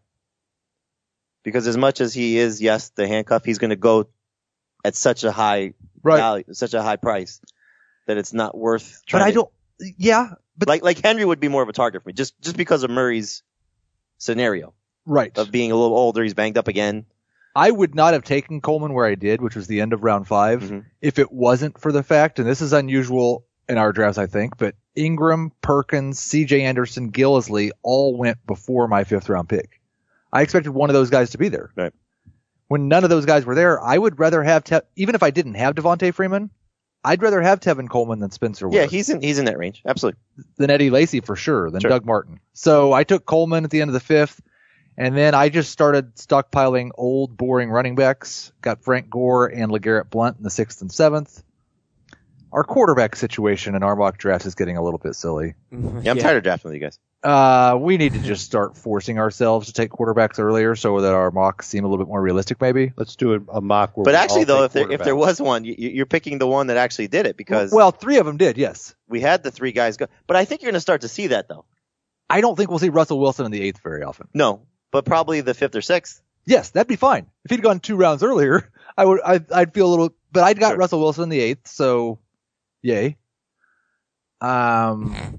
Because as much as he is, yes, the handcuff, he's going to go at such a high right. value, such a high price that it's not worth trying But I to, don't, yeah. But like, like Henry would be more of a target for me, just, just because of Murray's scenario. Right. Of being a little older, he's banged up again. I would not have taken Coleman where I did, which was the end of round five, mm-hmm. if it wasn't for the fact, and this is unusual in our drafts, I think, but Ingram, Perkins, C J Anderson, Gillisley all went before my fifth round pick. I expected one of those guys to be there. Right. When none of those guys were there, I would rather have, Te- even if I didn't have Devontae Freeman, I'd rather have Tevin Coleman than Spencer Ware. Yeah, he's in, he's in that range. Absolutely. Than Eddie Lacy for sure, than sure. Doug Martin. So I took Coleman at the end of the fifth, and then I just started stockpiling old, boring running backs. Got Frank Gore and LeGarrette Blount in the sixth and seventh. Our quarterback situation in our mock draft is getting a little bit silly. Yeah, I'm yeah. tired of drafting with you guys. Uh, we need to just start forcing ourselves to take quarterbacks earlier so that our mocks seem a little bit more realistic, maybe. Let's do a, a mock where But we actually, all though, if take there, if there was one, you, you're picking the one that actually did it because. Well, three of them did, yes. We had the three guys go. But I think you're going to start to see that, though. I don't think we'll see Russell Wilson in the eighth very often. No, but probably the fifth or sixth. Yes, that'd be fine. If he'd gone two rounds earlier, I would, I'd, I'd feel a little, but I'd got sure. Russell Wilson in the eighth, so yay. Um,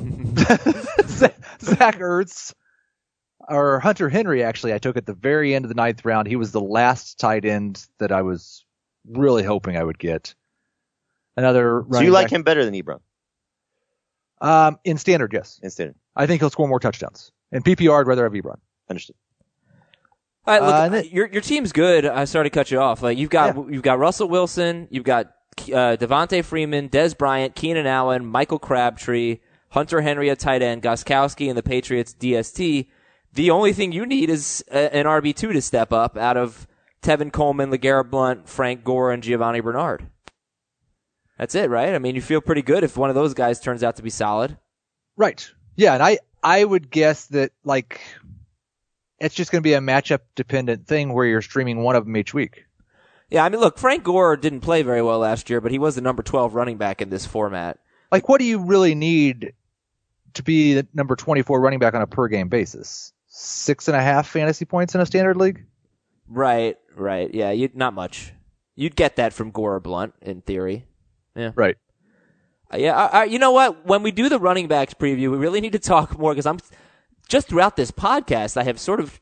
Zach Ertz or Hunter Henry, actually, I took at the very end of the ninth round. He was the last tight end that I was really hoping I would get. Another. So you like back. him better than Ebron? Um, in standard, yes. In standard. I think he'll score more touchdowns. In P P R, I'd rather have Ebron. Understood. All right, look, uh, then, your your team's good. I sorry to cut you off. Like you've got yeah. you've got Russell Wilson, you've got uh, Devontae Freeman, Dez Bryant, Keenan Allen, Michael Crabtree, Hunter Henry at tight end, Gostkowski, and the Patriots D S T. The only thing you need is a, an R B two to step up out of Tevin Coleman, LeGarrette Blount, Frank Gore, and Giovanni Bernard. That's it, right? I mean, you feel pretty good if one of those guys turns out to be solid. Right. Yeah, and I, I would guess that, like, it's just going to be a matchup-dependent thing where you're streaming one of them each week. Yeah, I mean, look, Frank Gore didn't play very well last year, but he was the number twelve running back in this format. Like, what do you really need to be the number twenty-four running back on a per-game basis? Six and a half fantasy points in a standard league? Right, right. Yeah, you, not much. You'd get that from Gore or Blunt, in theory. Yeah. Right. Uh, yeah, I, I, you know what? When we do the running backs preview, we really need to talk more because I'm just throughout this podcast, I have sort of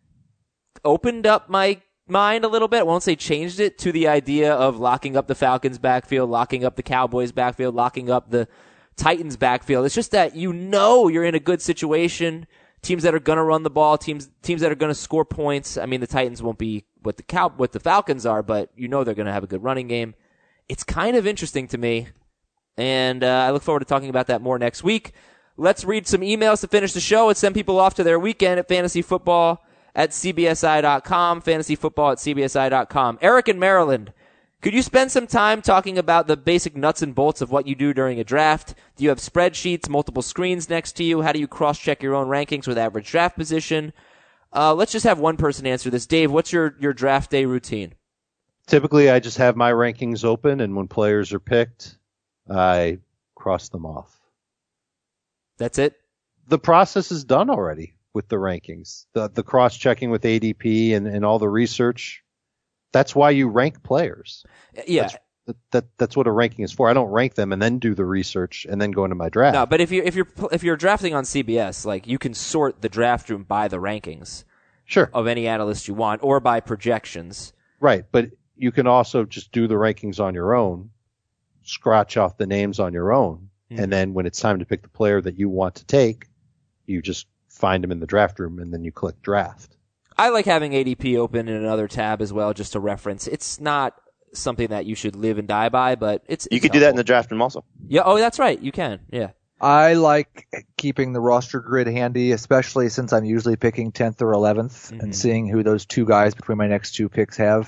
opened up my mind a little bit. I won't say changed it to the idea of locking up the Falcons backfield, locking up the Cowboys backfield, locking up the Titans backfield. It's just that you know you're in a good situation. Teams that are going to run the ball, teams teams that are going to score points. I mean, the Titans won't be what the Cow what the Falcons are, but you know they're going to have a good running game. It's kind of interesting to me, and uh, I look forward to talking about that more next week. Let's read some emails to finish the show and send people off to their weekend at fantasy football at c b s i dot com, fantasy football at c b s i dot com. Eric in Maryland, could you spend some time talking about the basic nuts and bolts of what you do during a draft? Do you have spreadsheets, multiple screens next to you? How do you cross-check your own rankings with average draft position? Uh, let's just have one person answer this. Dave, what's your, your draft day routine? Typically, I just have my rankings open, and when players are picked, I cross them off. That's it? The process is done already with the rankings. The the cross-checking with A D P and, and all the research. That's why you rank players. Yeah. That's, that, that that's what a ranking is for. I don't rank them and then do the research and then go into my draft. No, but if you if you're if you're drafting on C B S, like you can sort the draft room by the rankings. Sure. Of any analyst you want or by projections. Right, but you can also just do the rankings on your own, scratch off the names on your own, mm-hmm. and then when it's time to pick the player that you want to take, you just find them in the draft room and then you click draft. I like having A D P open in another tab as well, just to reference. It's not something that you should live and die by, but it's, it's you could helpful. do that in the draft room also. Yeah. Oh, that's right. You can. Yeah. I like keeping the roster grid handy, especially since I'm usually picking tenth or eleventh mm-hmm. and seeing who those two guys between my next two picks have.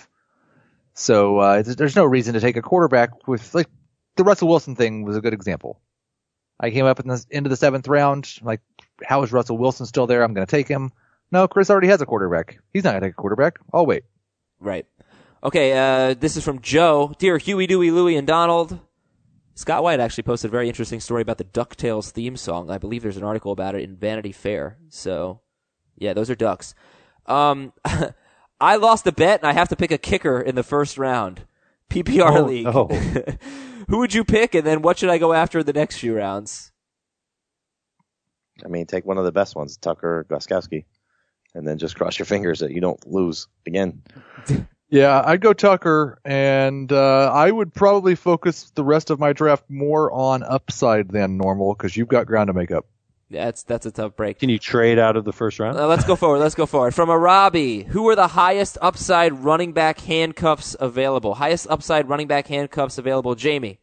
So uh, there's no reason to take a quarterback with, like, the Russell Wilson thing was a good example. I came up in the into the seventh round, like, how is Russell Wilson still there? I'm going to take him. No, Chris already has a quarterback. He's not going to take a quarterback. I'll wait. Right. Okay, uh, this is from Joe. Dear Huey, Dewey, Louie, and Donald. Scott White actually posted a very interesting story about the DuckTales theme song. I believe there's an article about it in Vanity Fair. So, yeah, those are ducks. Um, I lost a bet, and I have to pick a kicker in the first round. P P R oh, league. No. Who would you pick, and then what should I go after in the next few rounds? I mean, take one of the best ones, Tucker Gostkowski, and then just cross your fingers that you don't lose again. Yeah, I'd go Tucker, and uh, I would probably focus the rest of my draft more on upside than normal because you've got ground to make up. Yeah, that's that's a tough break. Can you trade out of the first round? Uh, let's go forward. Let's go forward. From a Robbie, who are the highest upside running back handcuffs available? Highest upside running back handcuffs available, Jamie.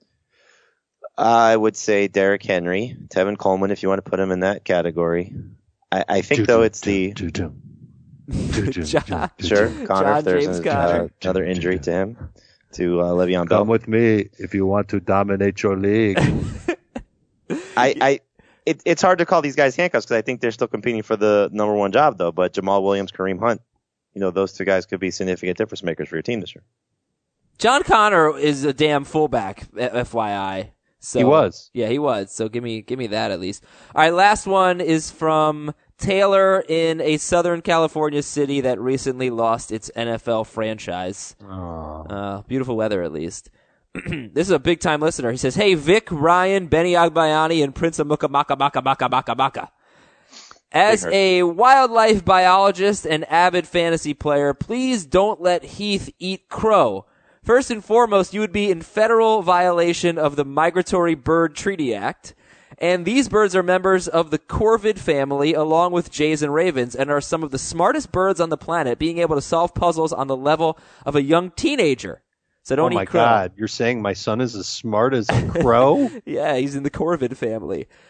I would say Derrick Henry, Tevin Coleman, if you want to put him in that category. I, I think, do, though, do, it's do, the... Do, do. John, sure, Connor, John if there's James an, Connor. uh, another injury to him, to uh, Le'Veon Bell. Come with me if you want to dominate your league. I, I, it, it's hard to call these guys handcuffs because I think they're still competing for the number one job, though. But Jamal Williams, Kareem Hunt, you know, those two guys could be significant difference makers for your team this year. John Connor is a damn fullback, F Y I. So, he was. Yeah, he was. So give me, give me that at least. All right, last one is from Taylor in a Southern California city that recently lost its N F L franchise. Oh. Uh, beautiful weather, at least. This is a big-time listener. He says, hey, Vic, Ryan, Benny Agbayani, and Prince Amuka Maka Maka Maka Maka Maka. As a wildlife biologist and avid fantasy player, please don't let Heath eat crow. First and foremost, you would be in federal violation of the Migratory Bird Treaty Act. And these birds are members of the corvid family, along with jays and ravens, and are some of the smartest birds on the planet, being able to solve puzzles on the level of a young teenager. So don't oh my eat crow. God, you're saying my son is as smart as a crow? Yeah, he's in the corvid family.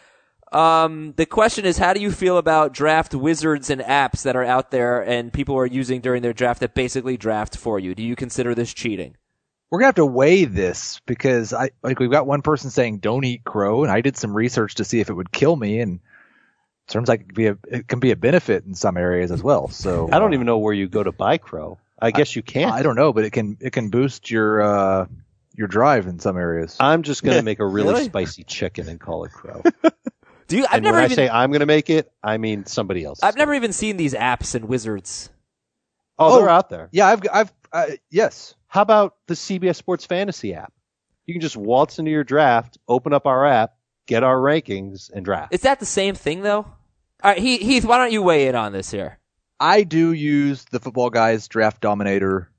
Um, the question is, how do you feel about draft wizards and apps that are out there and people are using during their draft that basically draft for you? Do you consider this cheating? We're gonna have to weigh this because I like we've got one person saying don't eat crow, and I did some research to see if it would kill me, and it turns like it can be a, it can be a benefit in some areas as well. So I don't even know where you go to buy crow. I guess you can. I don't know, but it can it can boost your uh, your drive in some areas. I'm just gonna make a really, Really? spicy chicken and call it crow. Do you? I've and never when even. I say I'm gonna make it, I mean somebody else. I've never even seen these apps and wizards. Oh, Oh. they're out there. Yeah, I've I've uh, yes. How about the C B S Sports Fantasy app? You can just waltz into your draft, open up our app, get our rankings, and draft. Is that the same thing though? All right, Heath. Heath, why don't you weigh in on this here? I do use the Football Guys Draft Dominator.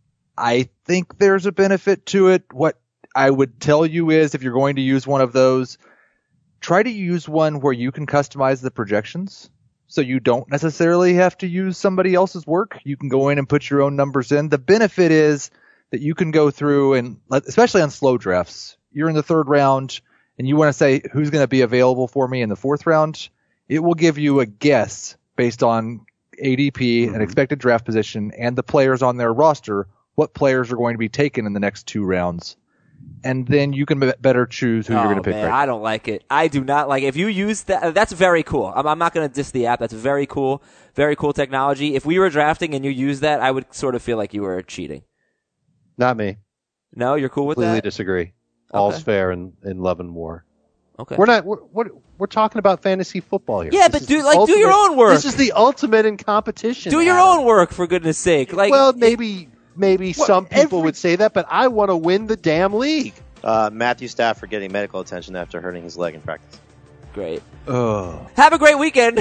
I think there's a benefit to it. What I would tell you is if you're going to use one of those, try to use one where you can customize the projections. So you don't necessarily have to use somebody else's work. You can go in and put your own numbers in. The benefit is that you can go through and, especially on slow drafts, you're in the third round and you want to say who's going to be available for me in the fourth round. It will give you a guess based on A D P, mm-hmm. and expected draft position, and the players on their roster, what players are going to be taken in the next two rounds. And then you can be- better choose who oh, you're going to pick. Man, right I don't like it. I do not like it. If you use that, that's very cool. I'm, I'm not going to diss the app. That's very cool. Very cool technology. If we were drafting and you used that, I would sort of feel like you were cheating. Not me. No, you're cool with Completely that? disagree. All's Okay. fair in, in love and war. Okay. We're not. We're, we're we're talking about fantasy football here. Yeah, This but is do- the like, do ultimate- your own work. This is the ultimate in competition. Do your Adam. own work, for goodness sake. Like, Well, maybe maybe Well, some people every- would say that, but I want to win the damn league. Uh, Matthew Stafford getting medical attention after hurting his leg in practice. great. Oh. Have a great weekend.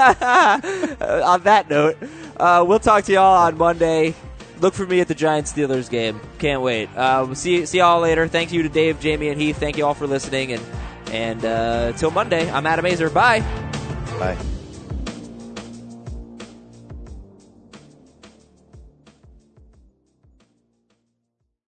On that note, uh, we'll talk to y'all on Monday. Look for me at the Giants-Steelers game. Can't wait. Uh, we'll see, see y'all later. Thank you to Dave, Jamie, and Heath. Thank you all for listening. And and uh, until Monday, I'm Adam Azer. Bye. Bye.